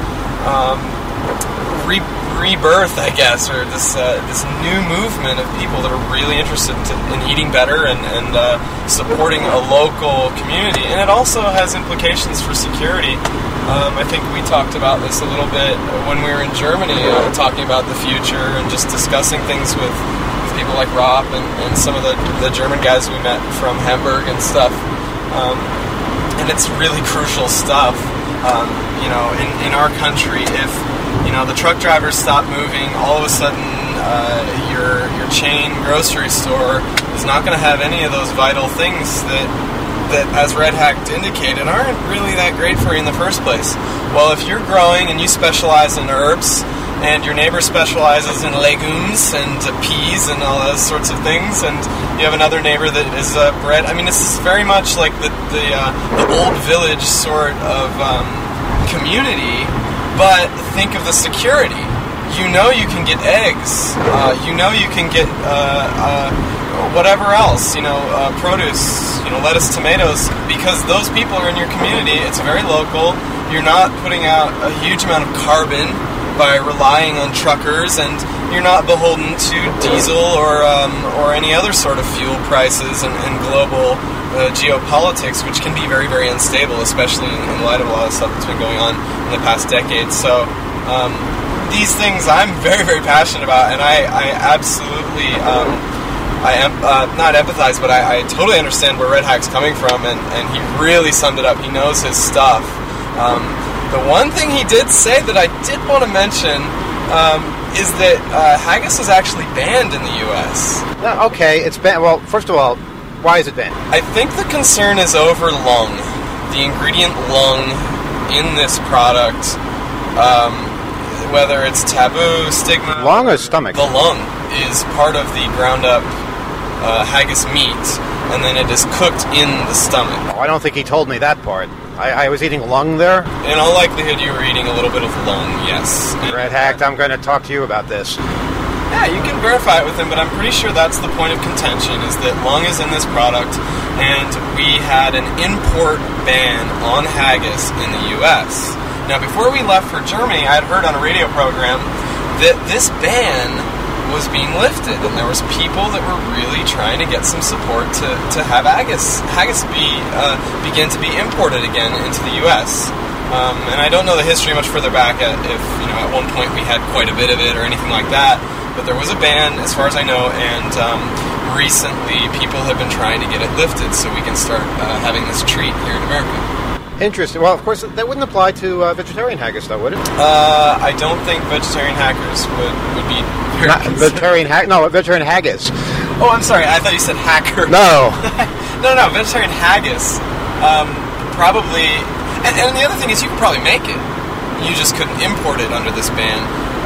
rebirth, I guess, or this new movement of people that are really interested in eating better and supporting a local community. And it also has implications for security. I think we talked about this a little bit when we were in Germany, talking about the future and just discussing things with people like Rob and some of the German guys we met from Hamburg and stuff. And it's really crucial stuff. In our country, if the truck drivers stop moving, all of a sudden your chain grocery store is not going to have any of those vital things that, as Red Hack indicated, aren't really that great for you in the first place. Well, if you're growing and you specialize in herbs, and your neighbor specializes in legumes and peas and all those sorts of things, and you have another neighbor that is bread. I mean, it's very much like the old village sort of community, but think of the security. You can get eggs. You can get whatever else, produce, lettuce, tomatoes, because those people are in your community. It's very local. You're not putting out a huge amount of carbon by relying on truckers, and you're not beholden to diesel or any other sort of fuel prices and global geopolitics, which can be very, very unstable, especially in light of a lot of stuff that's been going on in the past decade. So these things I'm very, very passionate about, and I absolutely not empathize, but I totally understand where Red Hack's coming from, and he really summed it up. He knows his stuff. The one thing he did say that I did want to mention is that haggis is actually banned in the U.S. Okay, it's banned. Well, first of all, why is it banned? I think the concern is over lung, the ingredient lung in this product. Whether it's taboo, stigma... Lung or stomach? The lung is part of the ground-up haggis meat, and then it is cooked in the stomach. Oh, I don't think he told me that part. I was eating lung there? In all likelihood, you were eating a little bit of lung, yes. Red Hack, I'm going to talk to you about this. Yeah, you can verify it with him, but I'm pretty sure that's the point of contention, is that lung is in this product, and we had an import ban on haggis in the U.S. Now, before we left for Germany, I had heard on a radio program that this ban was being lifted, and there was people that were really trying to get some support to have haggis begin to be imported again into the U.S. And I don't know the history much further back, if at one point we had quite a bit of it or anything like that, but there was a ban, as far as I know, and recently people have been trying to get it lifted so we can start having this treat here in America. Interesting. Well, of course, that wouldn't apply to vegetarian haggis, though, would it? I don't think vegetarian hackers would be very vegetarian haggis. Oh, I'm sorry. I thought you said hacker. No. No, vegetarian haggis. Probably, and the other thing is you could probably make it. You just couldn't import it under this ban.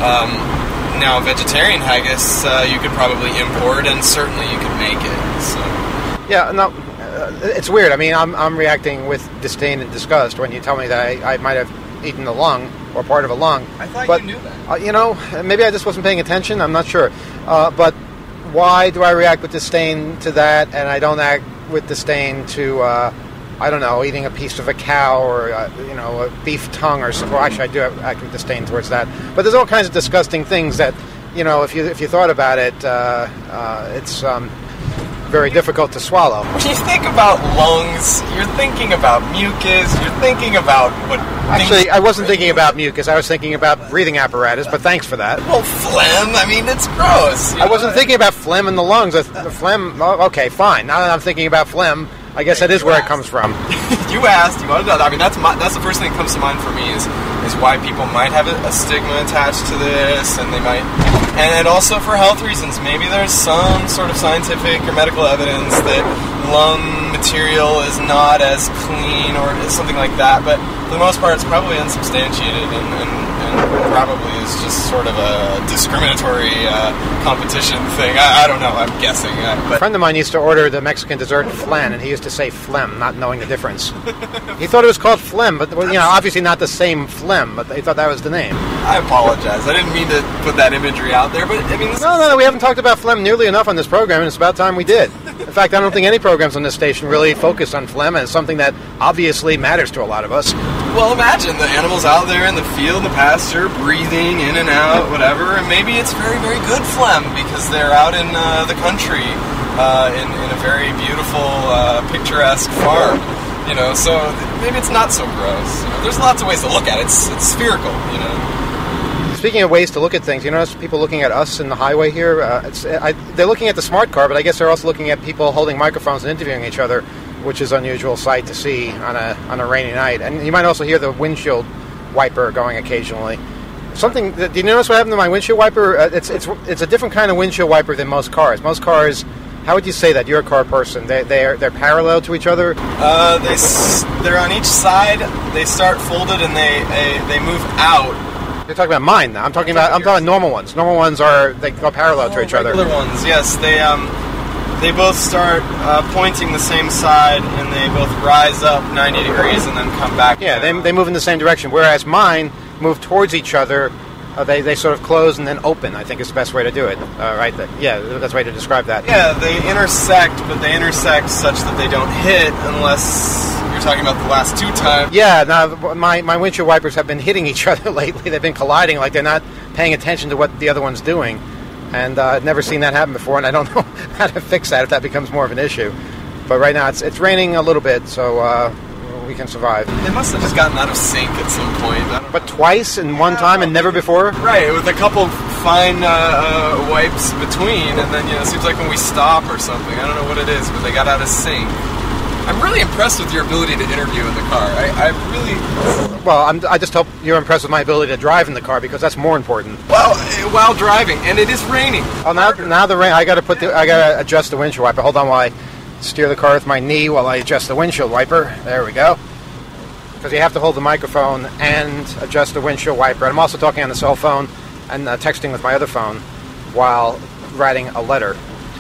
Now, vegetarian haggis, you could probably import, and certainly you could make it. So. Yeah, no, it's weird. I mean, I'm reacting with disdain and disgust when you tell me that I might have eaten a lung or part of a lung. I thought you knew that. Maybe I just wasn't paying attention. I'm not sure. But why do I react with disdain to that, and I don't act with disdain to, I don't know, eating a piece of a cow or, a beef tongue or something? Well, actually, I do act with disdain towards that. But there's all kinds of disgusting things that, if you thought about it, it's very difficult to swallow. When you think about lungs, you're thinking about mucus, you're thinking about what... Actually, I wasn't thinking about mucus. I was thinking about breathing apparatus, but thanks for that. Well, phlegm, I mean, it's gross. I wasn't thinking about phlegm in the lungs. The phlegm, okay, fine. Now that I'm thinking about phlegm, I guess that is where it comes from. You asked, you wanted to know. I mean, that's the first thing that comes to mind for me is why people might have a stigma attached to this, and they might... And also for health reasons. Maybe there's some sort of scientific or medical evidence that lung material is not as clean or something like that, but for the most part it's probably unsubstantiated and probably is just sort of a discriminatory competition thing. I don't know, I'm guessing. A friend of mine used to order the Mexican dessert flan, and he used to say phlegm, not knowing the difference. He thought it was called phlegm, but obviously not the same phlegm, but he thought that was the name. I apologize. I didn't mean to put that imagery out there, but I mean... No, we haven't talked about phlegm nearly enough on this program, and it's about time we did. In fact, I don't think any programs on this station really focus on phlegm, and it's something that obviously matters to a lot of us. Well, imagine the animals out there in the field, the pasture, breathing in and out, whatever, and maybe it's very, very good phlegm because they're out in the country in a very beautiful, picturesque farm. So maybe it's not so gross. There's lots of ways to look at it. It's spherical, Speaking of ways to look at things, you notice people looking at us in the highway here? They're looking at the smart car, but I guess they're also looking at people holding microphones and interviewing each other, which is an unusual sight to see on a rainy night. And you might also hear the windshield wiper going occasionally. Do you notice what happened to my windshield wiper? It's a different kind of windshield wiper than most cars. Most cars, how would you say that? You're a car person. They're parallel to each other. They're on each side. They start folded and they move out. You're talking about mine now. I'm talking about normal ones. Normal ones they go parallel to each other. Regular ones, yes. They both start pointing the same side, and they both rise up 90 degrees and then come back. Yeah, they move in the same direction. Whereas mine move towards each other. They sort of close and then open, I think is the best way to do it. Right? The best way to describe that. Yeah, they intersect, but they intersect such that they don't hit unless you're talking about the last two times. Yeah, now my windshield wipers have been hitting each other lately. They've been colliding like they're not paying attention to what the other one's doing. And I've never seen that happen before, and I don't know how to fix that if that becomes more of an issue. But right now it's raining a little bit, so we can survive. They must have just gotten out of sync at some point. But twice in one time and never before? Right, with a couple fine wipes between, and then it seems like when we stop or something, I don't know what it is, but they got out of sync. I'm really impressed with your ability to interview in the car. I really... Well, I just hope you're impressed with my ability to drive in the car because that's more important. Well, while driving, and it is raining. Oh, now the rain. I got to adjust the windshield wiper. Hold on while I steer the car with my knee while I adjust the windshield wiper. There we go. Because you have to hold the microphone and adjust the windshield wiper. And I'm also talking on the cell phone and texting with my other phone while writing a letter.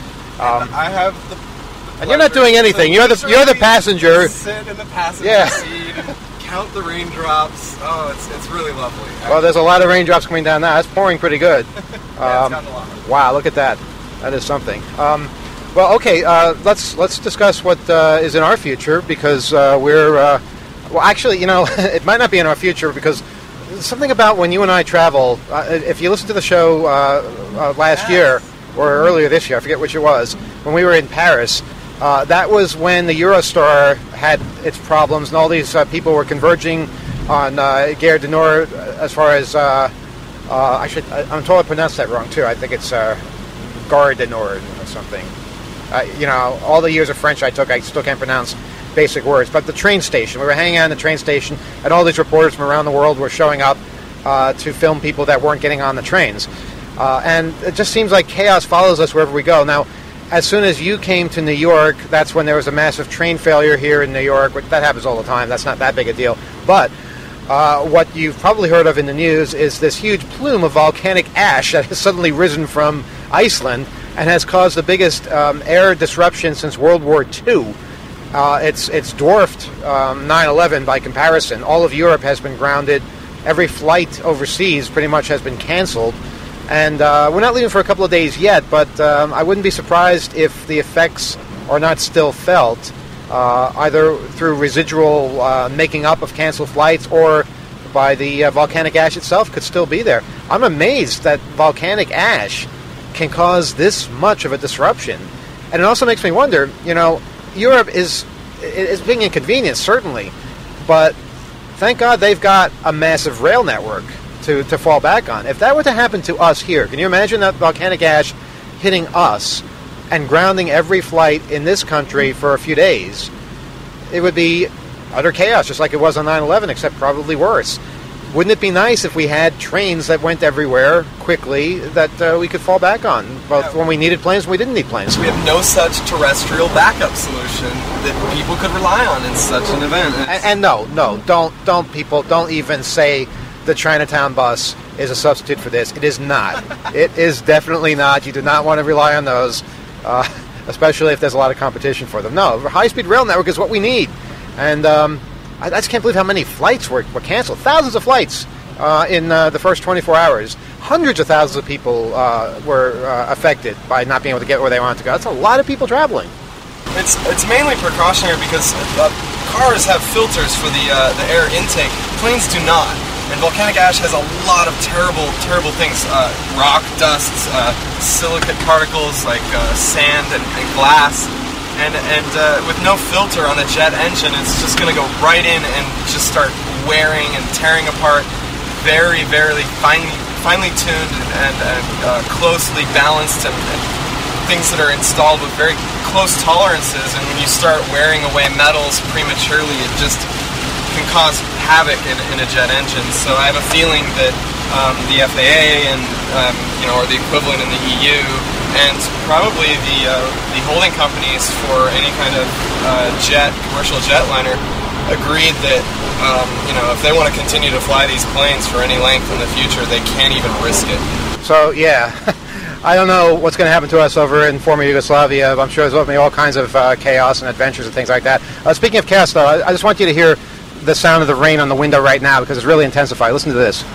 I have the. And you're not doing anything. You're the passenger. Sit in the passenger seat and count the raindrops. Oh, it's really lovely. Well, there's a lot of raindrops coming down now. It's pouring pretty good. It's gotten a lot. Wow, look at that. That is something. Well, okay. Let's discuss what is in our future because we're. Well, actually, it might not be in our future because something about when you and I travel. If you listen to the show last year or earlier this year, I forget which it was, when we were in Paris. That was when the Eurostar had its problems, and all these people were converging on Gare du Nord. As far as I'm told I pronounced that wrong too. I think it's Gare du Nord or something. All the years of French I took, I still can't pronounce basic words. But the train station, we were hanging out in the train station, and all these reporters from around the world were showing up to film people that weren't getting on the trains. And it just seems like chaos follows us wherever we go. Now, as soon as you came to New York, that's when there was a massive train failure here in New York. That happens all the time. That's not that big a deal. But what you've probably heard of in the news is this huge plume of volcanic ash that has suddenly risen from Iceland and has caused the biggest air disruption since World War II. It's dwarfed 9/11 by comparison. All of Europe has been grounded. Every flight overseas pretty much has been canceled. And we're not leaving for a couple of days yet, but I wouldn't be surprised if the effects are not still felt, either through residual making up of canceled flights or by the volcanic ash itself could still be there. I'm amazed that volcanic ash can cause this much of a disruption. And it also makes me wonder, Europe is being inconvenienced, certainly, but thank God they've got a massive rail network to fall back on. If that were to happen to us here, can you imagine that volcanic ash hitting us and grounding every flight in this country for a few days? It would be utter chaos, just like it was on 9/11, except probably worse. Wouldn't it be nice if we had trains that went everywhere quickly that we could fall back on, both when we needed planes and we didn't need planes? We have no such terrestrial backup solution that people could rely on in such an event. And no, don't even say the Chinatown bus is a substitute for this. It is not. It is definitely not. You do not want to rely on those, especially if there's a lot of competition for them. No, a high-speed rail network is what we need. And I just can't believe how many flights were canceled. Thousands of flights in the first 24 hours. Hundreds of thousands of people were affected by not being able to get where they wanted to go. That's a lot of people traveling. It's mainly precautionary because cars have filters for the air intake. Planes do not. And volcanic ash has a lot of terrible, terrible things. Rock dusts, silicate particles like sand and glass. And with no filter on a jet engine, it's just going to go right in and just start wearing and tearing apart very, very finely tuned and closely balanced and things that are installed with very close tolerances. And when you start wearing away metals prematurely, it just can cause havoc in a jet engine. So I have a feeling that the FAA and or the equivalent in the EU and probably the holding companies for any kind of commercial jetliner agreed that if they want to continue to fly these planes for any length in the future, they can't even risk it. So yeah, I don't know what's going to happen to us over in former Yugoslavia. I'm sure there's going to be all kinds of chaos and adventures and things like that. Speaking of chaos, though, I just want you to hear the sound of the rain on the window right now because it's really intensified. Listen to this.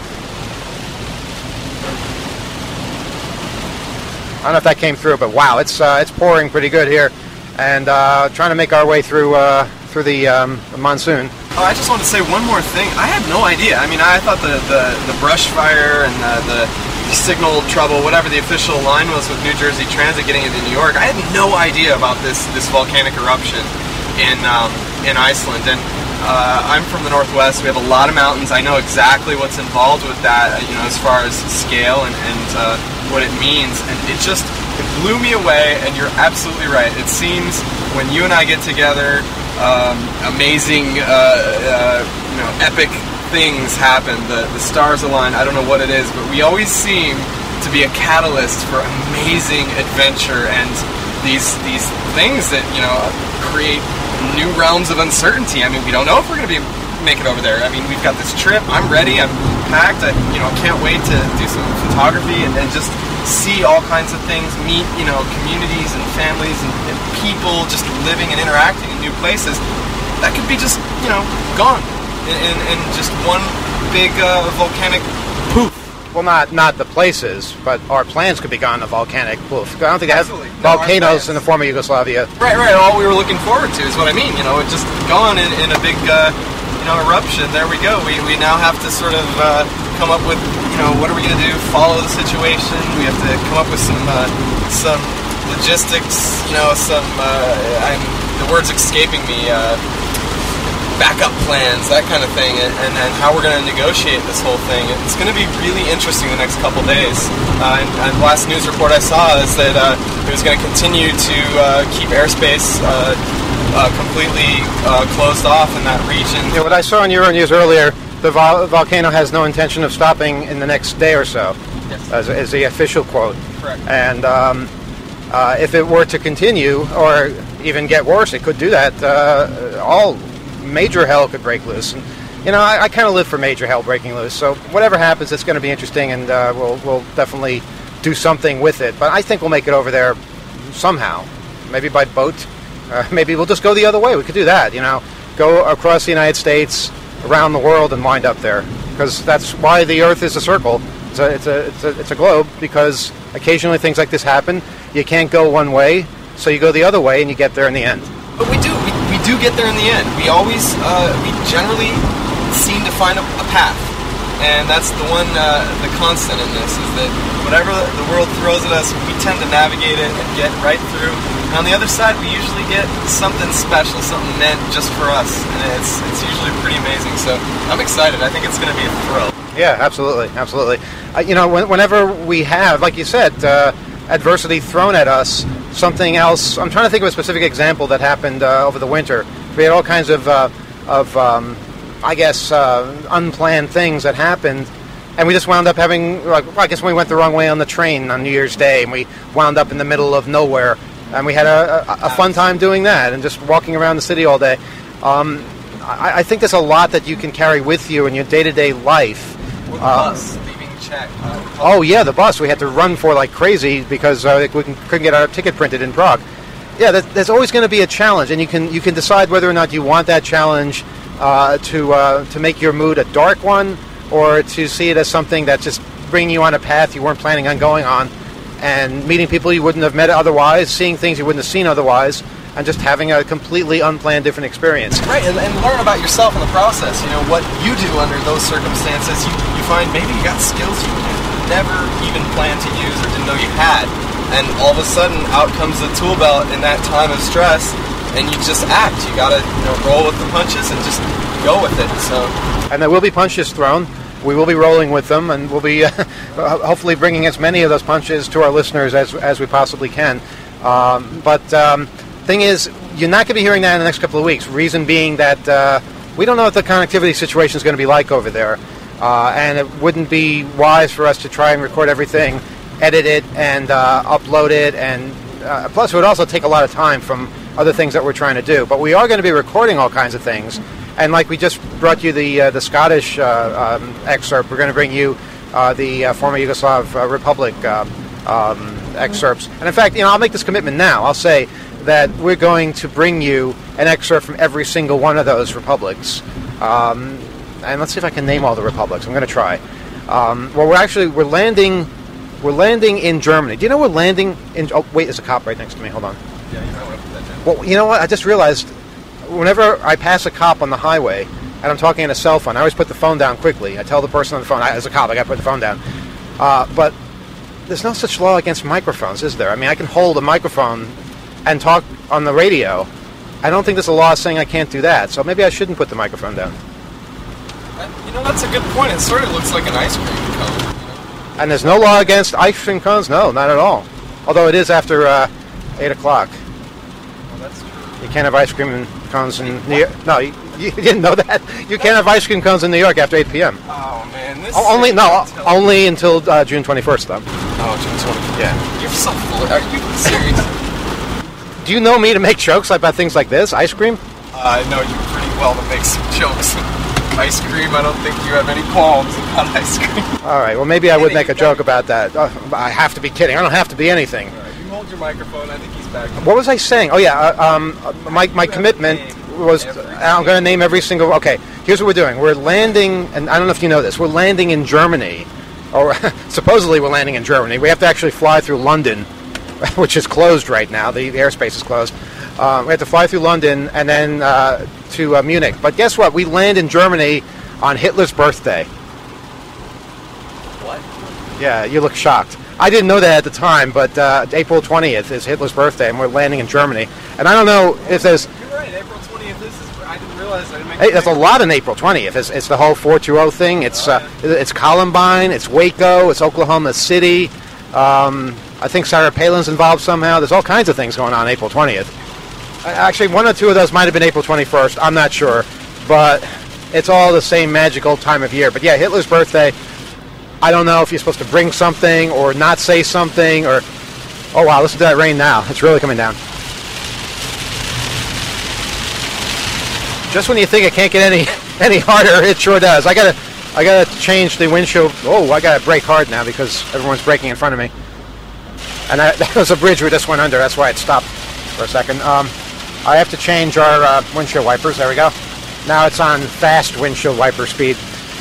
I don't know if that came through, but wow, it's pouring pretty good here, and trying to make our way through the monsoon. Oh, I just want to say one more thing. I had no idea. I mean, I thought the brush fire and the signal trouble, whatever the official line was with New Jersey Transit getting into New York, I had no idea about this volcanic eruption in Iceland. And I'm from the Northwest. We have a lot of mountains. I know exactly what's involved with that, as far as scale and what it means. And it blew me away, and you're absolutely right. It seems when you and I get together, amazing, epic things happen. The stars align. I don't know what it is, but we always seem to be a catalyst for amazing adventure and these things that create new realms of uncertainty. I mean, we don't know if we're going to make it over there. I mean, we've got this trip. I'm ready. I'm packed. I can't wait to do some photography and just see all kinds of things, meet communities and families and people just living and interacting in new places. That could be just gone in just one big volcanic poof. Well, not the places, but our plans could be gone in a volcanic poof. I don't think they have volcanoes in the former Yugoslavia. Right. All we were looking forward to is what I mean. It just gone in a big eruption. There we go. We now have to sort of come up with what are we going to do? Follow the situation. We have to come up with some logistics. The word's escaping me. Backup plans, that kind of thing, and how we're going to negotiate this whole thing. It's going to be really interesting the next couple days. And the last news report I saw is that it was going to continue to keep airspace completely closed off in that region. Yeah, what I saw on Euronews earlier, the volcano has no intention of stopping in the next day or so. Yes. As the official quote. Correct. And If it were to continue or even get worse, it could do that. All major hell could break loose. And, I kind of live for major hell breaking loose. So whatever happens, it's going to be interesting, and we'll definitely do something with it. But I think we'll make it over there somehow. Maybe by boat. Maybe we'll just go the other way. We could do that, go across the United States, around the world, and wind up there. Because that's why the Earth is a circle. It's a globe, because occasionally things like this happen. You can't go one way, so you go the other way, and you get there in the end. But we do get there in the end. We always, we generally seem to find a path. And that's the constant in this, is that whatever the world throws at us, we tend to navigate it and get right through. And on the other side, we usually get something special, something meant just for us. And it's usually pretty amazing. So I'm excited. I think it's going to be a thrill. Yeah, absolutely. Whenever we have, like you said, adversity thrown at us, something else. I'm trying to think of a specific example that happened over the winter. We had all kinds of unplanned things that happened, and we just wound up having, I guess we went the wrong way on the train on New Year's Day, and we wound up in the middle of nowhere, and we had a fun time doing that, and just walking around the city all day. I think there's a lot that you can carry with you in your day-to-day life. Or the bus, leaving Czech. Oh yeah, the bus. We had to run for like crazy because we couldn't get our ticket printed in Prague. Yeah, there's always going to be a challenge, and you can decide whether or not you want that challenge to make your mood a dark one, or to see it as something that's just bringing you on a path you weren't planning on going on, and meeting people you wouldn't have met otherwise, seeing things you wouldn't have seen otherwise, and just having a completely unplanned different experience. Right, and learn about yourself in the process. What you do under those circumstances. You find maybe you got skills you never even planned to use or didn't know you had. And all of a sudden, out comes the tool belt in that time of stress, and you just act. You gotta roll with the punches and just go with it. So, and there will be punches thrown. We will be rolling with them, and we'll be hopefully bringing as many of those punches to our listeners as we possibly can. Thing is, you're not going to be hearing that in the next couple of weeks. Reason being that we don't know what the connectivity situation is going to be like over there, and it wouldn't be wise for us to try and record everything, edit it, and upload it, and plus it would also take a lot of time from other things that we're trying to do. But we are going to be recording all kinds of things, and like we just brought you the Scottish excerpt, we're going to bring you the former Yugoslav Republic excerpts. And in fact, I'll make this commitment now. I'll say that we're going to bring you an excerpt from every single one of those republics. And let's see if I can name all the republics. I'm going to try. We're landing in Germany. Do you know we're landing in... Oh, wait, there's a cop right next to me. Hold on. Yeah, you might want to put that down. Well, you know what? I just realized whenever I pass a cop on the highway and I'm talking on a cell phone, I always put the phone down quickly. I tell the person on the phone, as a cop, I got to put the phone down. But there's no such law against microphones, is there? I mean, I can hold a microphone and talk on the radio. I don't think there's a law saying I can't do that, so maybe I shouldn't put the microphone down. That's a good point. It sort of looks like an ice cream cone. And there's no law against ice cream cones? No, not at all. Although it is after 8 o'clock. Well, that's true. You can't have ice cream cones in New York. No, you didn't know that? You can't have ice cream cones in New York after 8 p.m. Oh, man. Only until June 21st, though. Oh, June 21st. Yeah. You're so full. Are you serious? Do you know me to make jokes about things like this? Ice cream? I know you pretty well to make some jokes. Ice cream, I don't think you have any qualms about ice cream. All right, well, maybe I would make a joke about that. I have to be kidding. I don't have to be anything. All right, you hold your microphone. I think he's back. What was I saying? Oh, yeah, my commitment was I'm going to name every single... Okay, here's what we're doing. We're landing, and I don't know if you know this, we're landing in Germany. Or supposedly we're landing in Germany. We have to actually fly through London, which is closed right now. The airspace is closed. We have to fly through London and then to Munich. But guess what? We land in Germany on Hitler's birthday. What? Yeah, you look shocked. I didn't know that at the time, but April 20th is Hitler's birthday, and we're landing in Germany. And I don't know if there's... You're right, April 20th. I didn't realize. I didn't make Hey, there's a lot in April 20th. It's the whole 420 thing. It's Columbine, it's Waco, it's Oklahoma City. I think Sarah Palin's involved somehow. There's all kinds of things going on April 20th. Actually, one or two of those might have been April 21st. I'm not sure. But it's all the same magical time of year. But yeah, Hitler's birthday, I don't know if you're supposed to bring something or not say something. Or Oh wow, listen to that rain now. It's really coming down. Just when you think it can't get any harder, it sure does. I gotta change the windshield. Oh, I gotta brake hard now because everyone's braking in front of me. And that was a bridge we just went under. That's why it stopped for a second. I have to change our windshield wipers. There we go. Now it's on fast windshield wiper speed.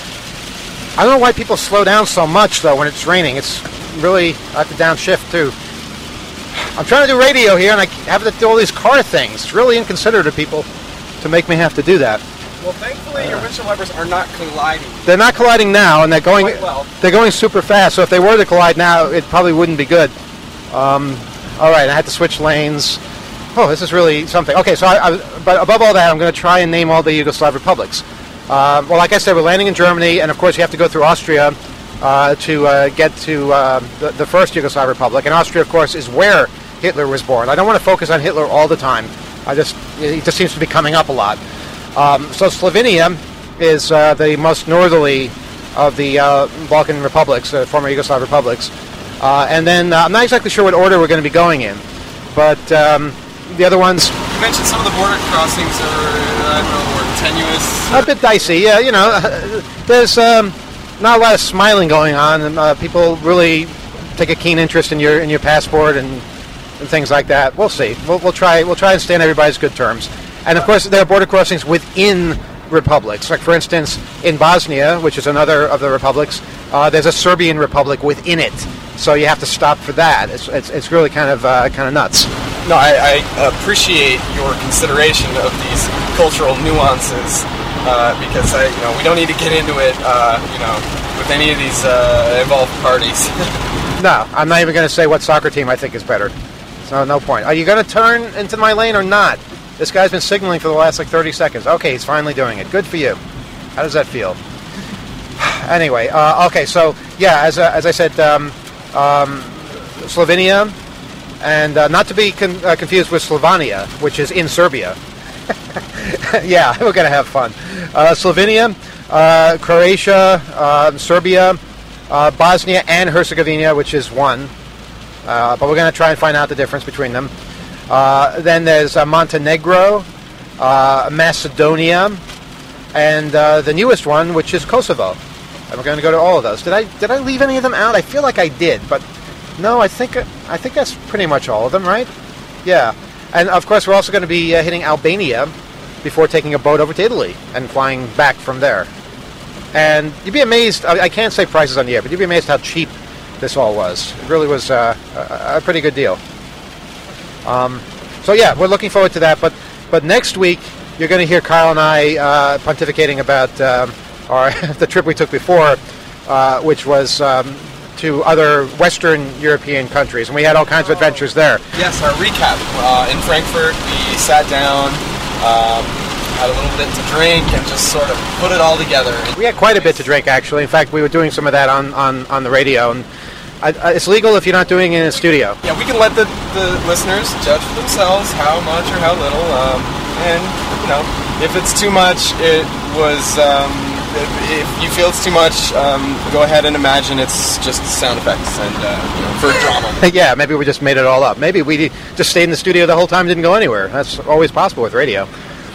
I don't know why people slow down so much though when it's raining. It's really, I have to downshift too. I'm trying to do radio here and I have to do all these car things. It's really inconsiderate of people to make me have to do that. Well, thankfully your windshield wipers are not colliding. They're not colliding now, and they're going. Well. They're going super fast. So if they were to collide now, it probably wouldn't be good. All right, I had to switch lanes. Oh, this is really something. Okay, so but above all that, I'm going to try and name all the Yugoslav republics. Well, like I said, we're landing in Germany, and of course you have to go through Austria to get to the first Yugoslav republic. And Austria, of course, is where Hitler was born. I don't want to focus on Hitler all the time. He just seems to be coming up a lot. So Slovenia is the most northerly of the Balkan republics, former Yugoslav republics. And then I'm not exactly sure what order we're going to be going in, but the other ones... You mentioned some of the border crossings are, I don't know, more tenuous. A bit dicey, yeah. You know, there's not a lot of smiling going on, and people really take a keen interest in your passport and things like that. We'll see. We'll try and stay on everybody's good terms. And of course, there are border crossings within republics. Like for instance, in Bosnia, which is another of the republics, there's a Serbian republic within it. So you have to stop for that. It's really kind of nuts. No, I appreciate your consideration of these cultural nuances because we don't need to get into it with any of these involved parties. No, I'm not even going to say what soccer team I think is better. So no point. Are you going to turn into my lane or not? This guy's been signaling for the last 30 seconds. Okay, he's finally doing it. Good for you. How does that feel? Anyway, okay, so yeah, as I said, Slovenia, and not to be confused with Slovenia, which is in Serbia. Yeah, we're going to have fun. Slovenia, Croatia, Serbia, Bosnia and Herzegovina, which is one. But we're going to try and find out the difference between them. Then there's Montenegro, Macedonia, and the newest one, which is Kosovo. And we're going to go to all of those. Did I leave any of them out? I feel like I did, but no, I think that's pretty much all of them, right? Yeah. And of course, we're also going to be hitting Albania before taking a boat over to Italy and flying back from there. And you'd be amazed. I can't say prices on the air, but you'd be amazed how cheap this all was. It really was a pretty good deal. So yeah, we're looking forward to that. But next week you're going to hear Kyle and I pontificating about the trip we took before, which was to other Western European countries, and we had all kinds of adventures there. Yes, our recap in Frankfurt. We sat down, had a little bit to drink, and just sort of put it all together. We had quite a bit to drink, actually. In fact, we were doing some of that on the radio, and it's legal if you're not doing it in a studio. Yeah, we can let the listeners judge for themselves how much or how little, and if it's too much, it was. If you feel it's too much, go ahead and imagine it's just sound effects and for drama. Yeah, maybe we just made it all up. Maybe we just stayed in the studio the whole time, didn't go anywhere. That's always possible with radio.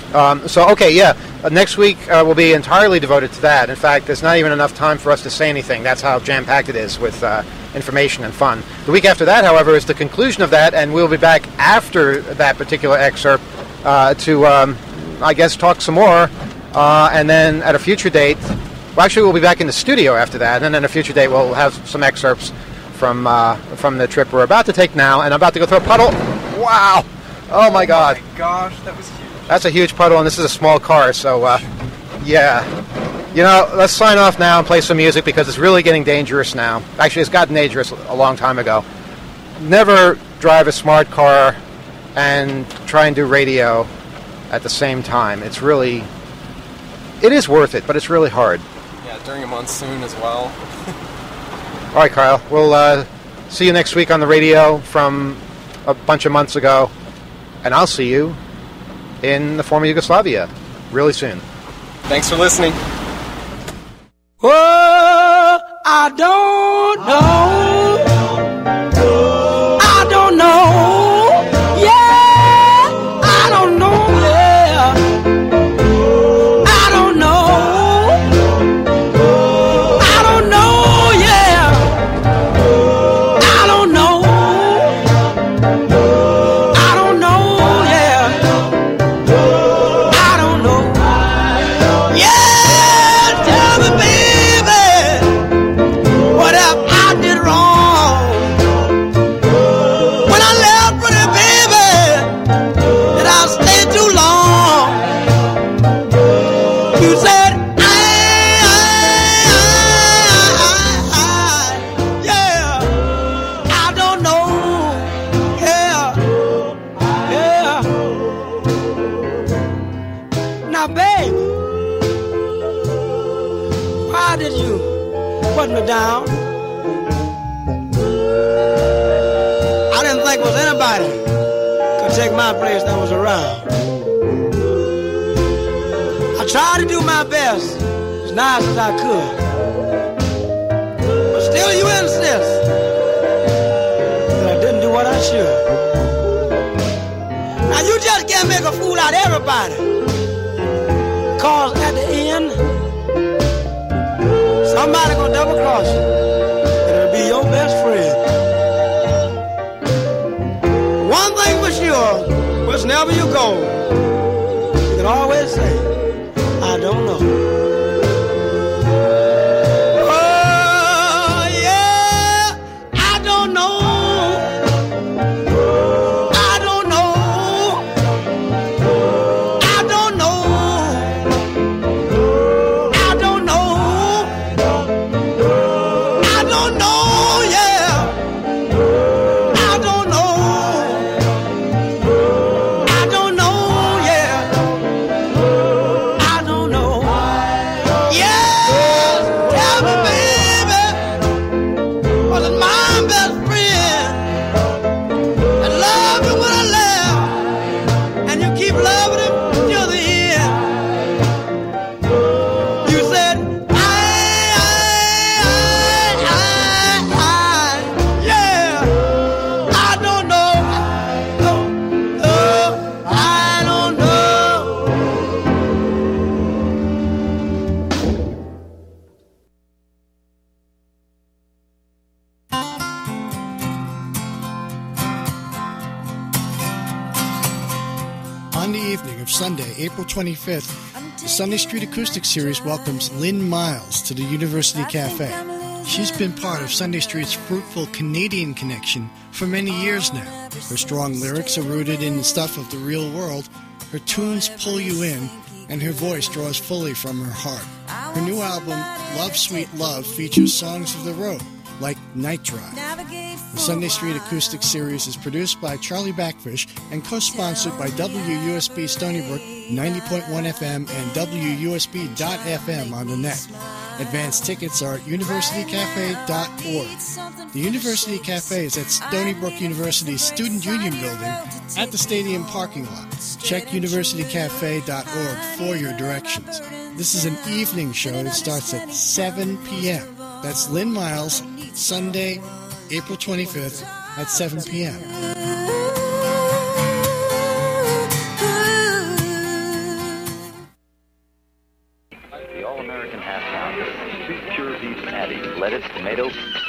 Next week will be entirely devoted to that. In fact, there's not even enough time for us to say anything. That's how jam-packed it is with information and fun. The week after that, however, is the conclusion of that, and we'll be back after that particular excerpt to, I guess, talk some more. And then at a future date, well, actually, we'll be back in the studio after that, and then at a future date, we'll have some excerpts from the trip we're about to take now, and I'm about to go through a puddle. Wow! Oh my God! Oh my gosh, that was huge. That's a huge puddle, and this is a small car, so yeah. Let's sign off now and play some music because it's really getting dangerous now. Actually, it's gotten dangerous a long time ago. Never drive a smart car and try and do radio at the same time. It is worth it, but it's really hard. Yeah, during a monsoon as well. All right, Kyle. We'll see you next week on the radio from a bunch of months ago, and I'll see you in the former Yugoslavia really soon. Thanks for listening. Oh, I don't know. I don't why did you put me down? I didn't think was anybody could take my place that was around. I tried to do my best as nice as I could, but still you insist that I didn't do what I should. Now you just can't make a fool out of everybody, cause at the end somebody gonna double cross you, and it'll be your best friend. One thing for sure, wherever you go, you can always say, I don't know. Oh, yeah, I don't know. I don't know. I don't know. I don't know. I don't know, yeah. I don't know. I don't know, yeah. I don't know. Yes, tell me, baby, was it my best friend that loved you when I left, and you keep loving him till the end? You said, yeah, I don't know. I don't know. On the evening of Sunday, April 25th, the Sunday Street Acoustic Series welcomes Lynn Miles to the University Cafe. She's been part of Sunday Street's fruitful Canadian connection for many years now. Her strong lyrics are rooted in the stuff of the real world, her tunes pull you in, and her voice draws fully from her heart. Her new album, Love Sweet Love, features songs of the road, like Night Drive. The Sunday Street Acoustic Series is produced by Charlie Backfish and co-sponsored by WUSB Stony Brook 90.1 FM and WUSB.FM on the net. Advanced tickets are at universitycafe.org. The University Cafe is at Stony Brook University's Student Union Building at the stadium parking lot. Check universitycafe.org for your directions. This is an evening show that starts at 7 p.m. That's Lynn Miles, Sunday, April 25th at 7 p.m. The All-American Half Pounder, 2 pure beef patties, lettuce, tomato.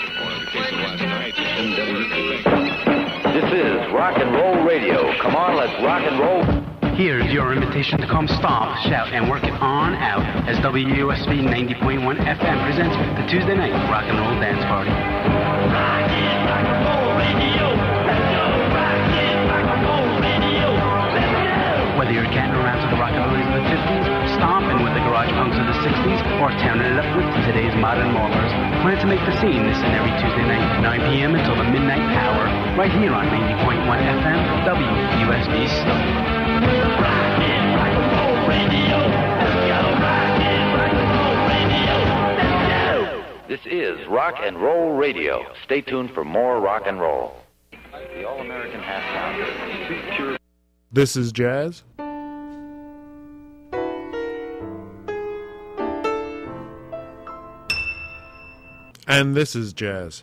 This is Rock and Roll Radio. Come on, let's rock and roll. Here's your invitation to come stomp, shout, and work it on out as WUSB 90.1 FM presents the Tuesday night Rock and Roll Dance Party. Whether you're getting around to the rock and rollers of the 50s, stomping with the garage punks of the 60s, or tearing it up with today's modern maulers, plan to make the scene this and every Tuesday night, 9 p.m. until the midnight hour, right here on 90.1 FM, WUSB Stone. This is Rock and Roll Radio. Stay tuned for more rock and roll. The All-American Half Pounder, 2 pure... This is Jazz. And this is Jazz.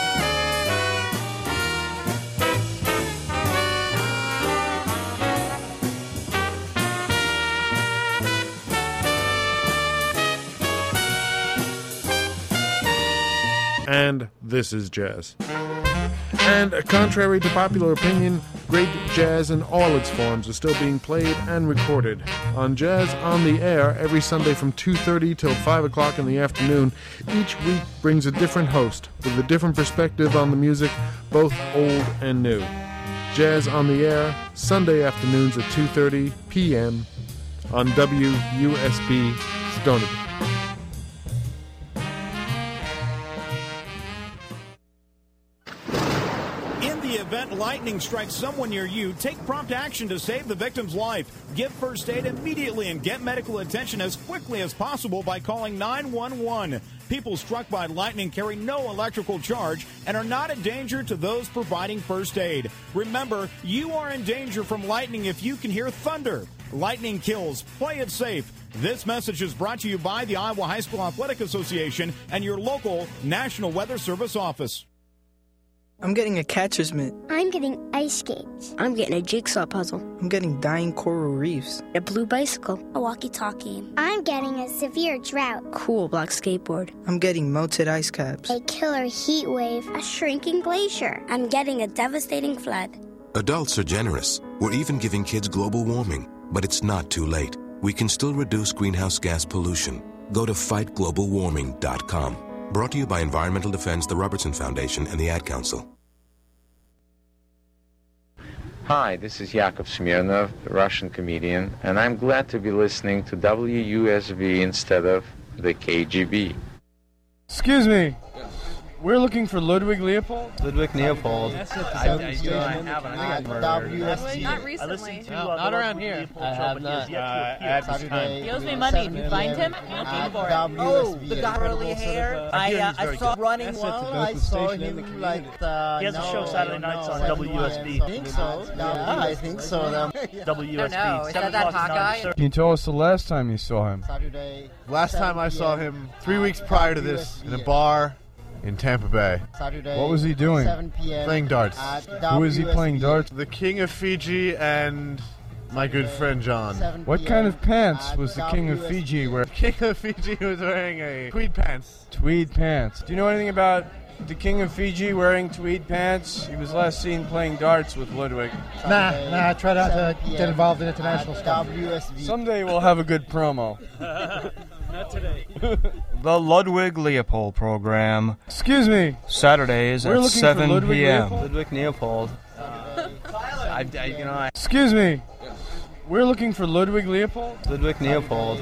And this is Jazz. And contrary to popular opinion, great jazz in all its forms is still being played and recorded. On Jazz on the Air, every Sunday from 2:30 till 5 o'clock in the afternoon, each week brings a different host with a different perspective on the music, both old and new. Jazz on the Air, Sunday afternoons at 2:30 p.m. on WUSB Stony Brook. lightning strikes someone near you, take prompt action to save the victim's life. Give first aid immediately and get medical attention as quickly as possible by calling 911. People struck by lightning carry no electrical charge and are not a danger to those providing first aid. Remember, you are in danger from lightning if you can hear thunder. Lightning kills. Play it safe. This message is brought to you by the Iowa High School Athletic Association and your local National Weather Service office. I'm getting a catcher's mitt. I'm getting ice skates. I'm getting a jigsaw puzzle. I'm getting dying coral reefs. A blue bicycle. A walkie-talkie. I'm getting a severe drought. Cool black skateboard. I'm getting melted ice caps. A killer heat wave. A shrinking glacier. I'm getting a devastating flood. Adults are generous. We're even giving kids global warming. But it's not too late. We can still reduce greenhouse gas pollution. Go to fightglobalwarming.com. Brought to you by Environmental Defense, the Robertson Foundation, and the Ad Council. Hi, this is Yakov Smirnov, the Russian comedian, and I'm glad to be listening to WUSV instead of the KGB. Excuse me. We're looking for Ludwig Leopold. Ludwig Leopold. I Not recently. not around here. I have not. He owes me money. If you find him, I'm looking for it. Oh, the guy with curly hair. I saw running one. I saw him like. He has a show Saturday nights on WUSB. I think so. Yeah, I think so. WUSB. No, is that hot guy? Can you tell us the last time you saw him? Last time I saw him 3 weeks prior to this in a bar in Tampa Bay. What was he doing? Playing darts. Who is he playing darts? The King of Fiji and my good friend John. What kind of pants was the King of Fiji wearing? The King of Fiji was wearing a tweed pants. Tweed pants. Do you know anything about the King of Fiji wearing tweed pants? He was last seen playing darts with Ludwig. Nah, I try not to get involved in international stuff. Someday we'll have a good promo. Not today. The Ludwig Leopold program. Excuse me. Saturdays We're at looking 7 for Ludwig p.m. Leopold? Ludwig Leopold. Excuse me. We're looking for Ludwig Leopold. Ludwig Leopold.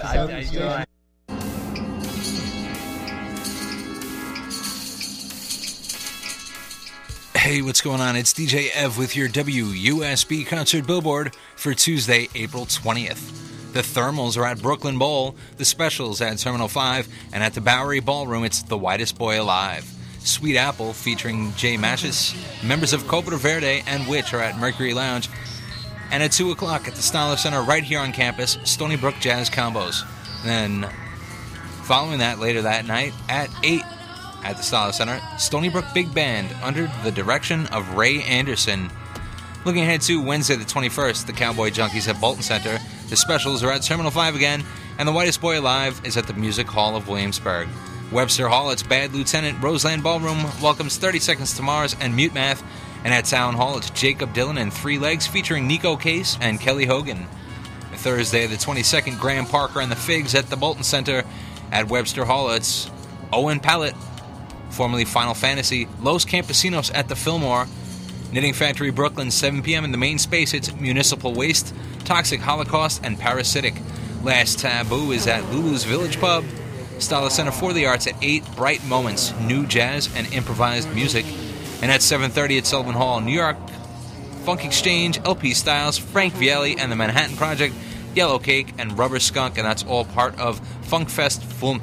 Hey, what's going on? It's DJ Ev with your WUSB concert billboard for Tuesday, April 20th. The Thermals are at Brooklyn Bowl, the Specials at Terminal 5, and at the Bowery Ballroom, it's The Whitest Boy Alive. Sweet Apple, featuring Jay Machis, members of Cobra Verde and Witch are at Mercury Lounge. And at 2 o'clock at the Stoller Center right here on campus, Stony Brook Jazz Combos. Then, following that, later that night, at 8 at the Stoller Center, Stony Brook Big Band under the direction of Ray Anderson. Looking ahead to Wednesday the 21st, the Cowboy Junkies at Bolton Center, the Specials are at Terminal 5 again, and the Whitest Boy Alive is at the Music Hall of Williamsburg. Webster Hall, it's Bad Lieutenant, Roseland Ballroom welcomes 30 Seconds to Mars and Mute Math, and at Town Hall, it's Jacob Dylan and Three Legs featuring Nico Case and Kelly Hogan. Thursday the 22nd, Graham Parker and the Figs at the Bolton Center. At Webster Hall, it's Owen Pallett, formerly Final Fantasy, Los Campesinos at the Fillmore, Knitting Factory Brooklyn, 7 p.m. in the main space, it's Municipal Waste, Toxic Holocaust, and Parasitic. Last Taboo is at Lulu's Village Pub. Stoller Center for the Arts at 8, Bright Moments, new jazz and improvised music. And at 7:30 at Sullivan Hall, New York, Funk Exchange, LP Styles, Frank Vialli and the Manhattan Project, Yellow Cake, and Rubber Skunk, and that's all part of Funk Fest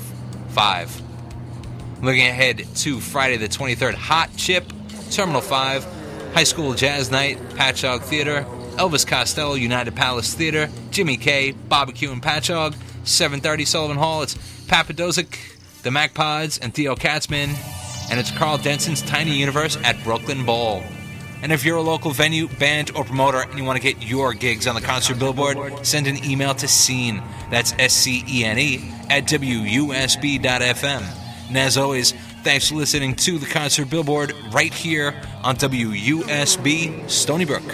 5. Looking ahead to Friday the 23rd, Hot Chip, Terminal 5, High School Jazz Night, Patchogue Theater, Elvis Costello, United Palace Theater, Jimmy K, Barbecue and Patchogue, 7:30 Sullivan Hall, it's Papadozic, the MacPods, and Theo Katzman, and it's Carl Denson's Tiny Universe at Brooklyn Bowl. And if you're a local venue, band, or promoter and you want to get your gigs on the concert billboard, send an email to Scene, that's SCENE, at WUSB.FM. And as always, thanks for listening to the concert billboard right here on WUSB Stony Brook.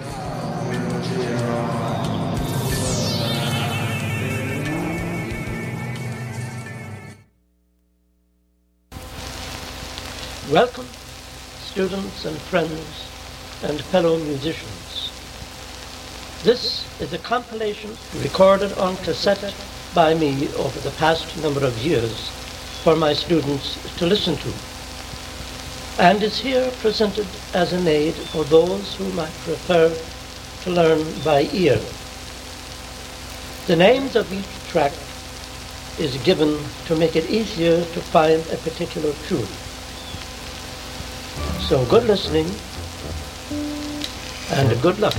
Welcome, students and friends and fellow musicians. This is a compilation recorded on cassette by me over the past number of years for my students to listen to. and is here presented as an aid for those who might prefer to learn by ear. The names of each track is given to make it easier to find a particular tune. So good listening and good luck.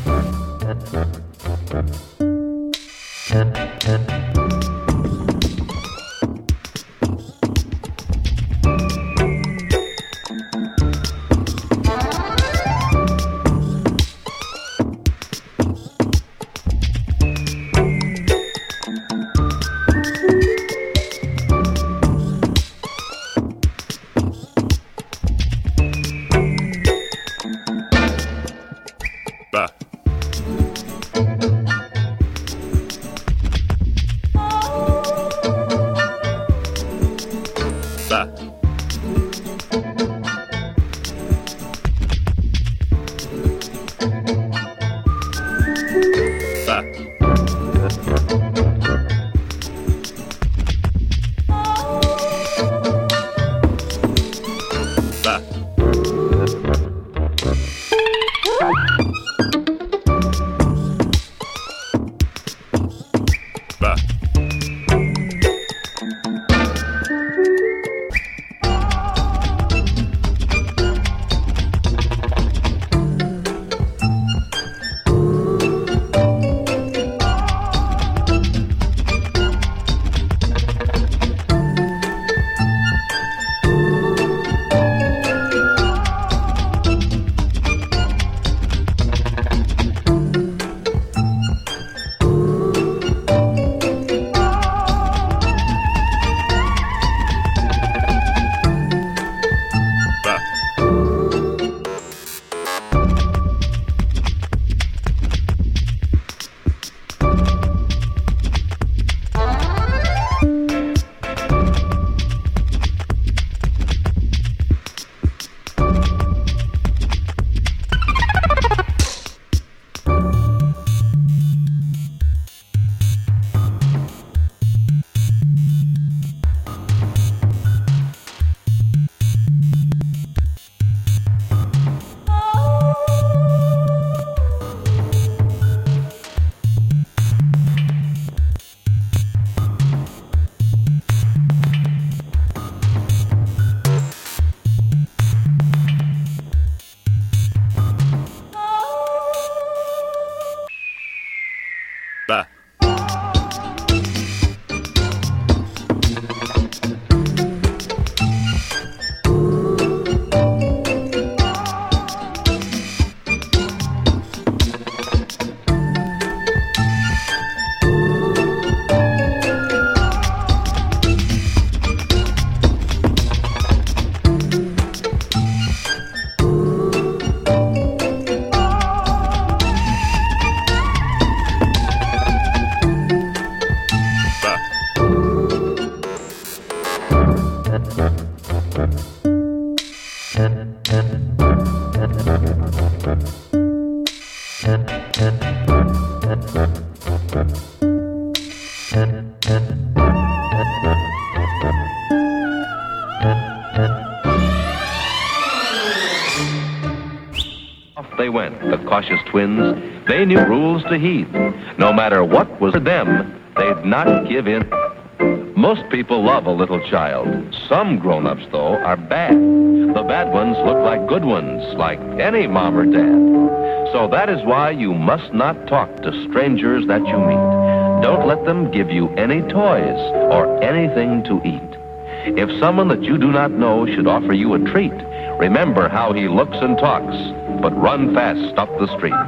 They went, the cautious twins. They knew rules to heed. No matter what was to them, they'd not give in. Most people love a little child. Some grown-ups, though, are bad. The bad ones look like good ones, like any mom or dad. So that is why you must not talk to strangers that you meet. Don't let them give you any toys or anything to eat. If someone that you do not know should offer you a treat, remember how he looks and talks, but run fast up the street.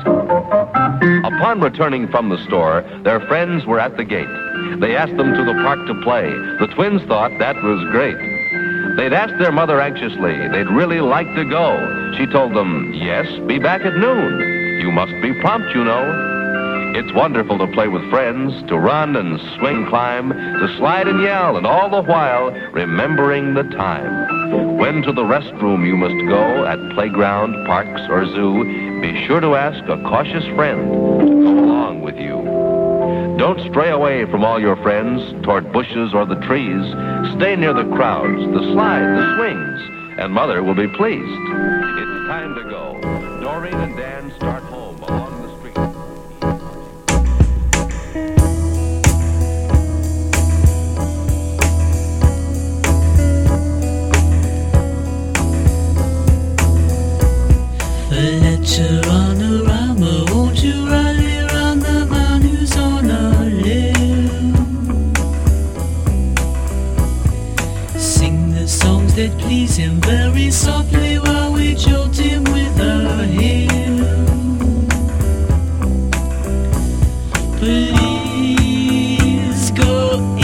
Upon returning from the store, their friends were at the gate. They asked them to the park to play. The twins thought that was great. They'd asked their mother anxiously. They'd really like to go. She told them, yes, be back at noon. You must be prompt, you know. It's wonderful to play with friends, to run and swing, climb, to slide and yell, and all the while remembering the time. When to the restroom you must go at playground, parks, or zoo, be sure to ask a cautious friend to go along with you. Don't stray away from all your friends toward bushes or the trees. Stay near the crowds, the slide, the swings, and Mother will be pleased. It's time to go. Doreen and Dan start home along the street. A letter on a rama, won't you rally around the man who's on a limb? Sing the songs that please him very softly while we jolt him with a hymn. Believe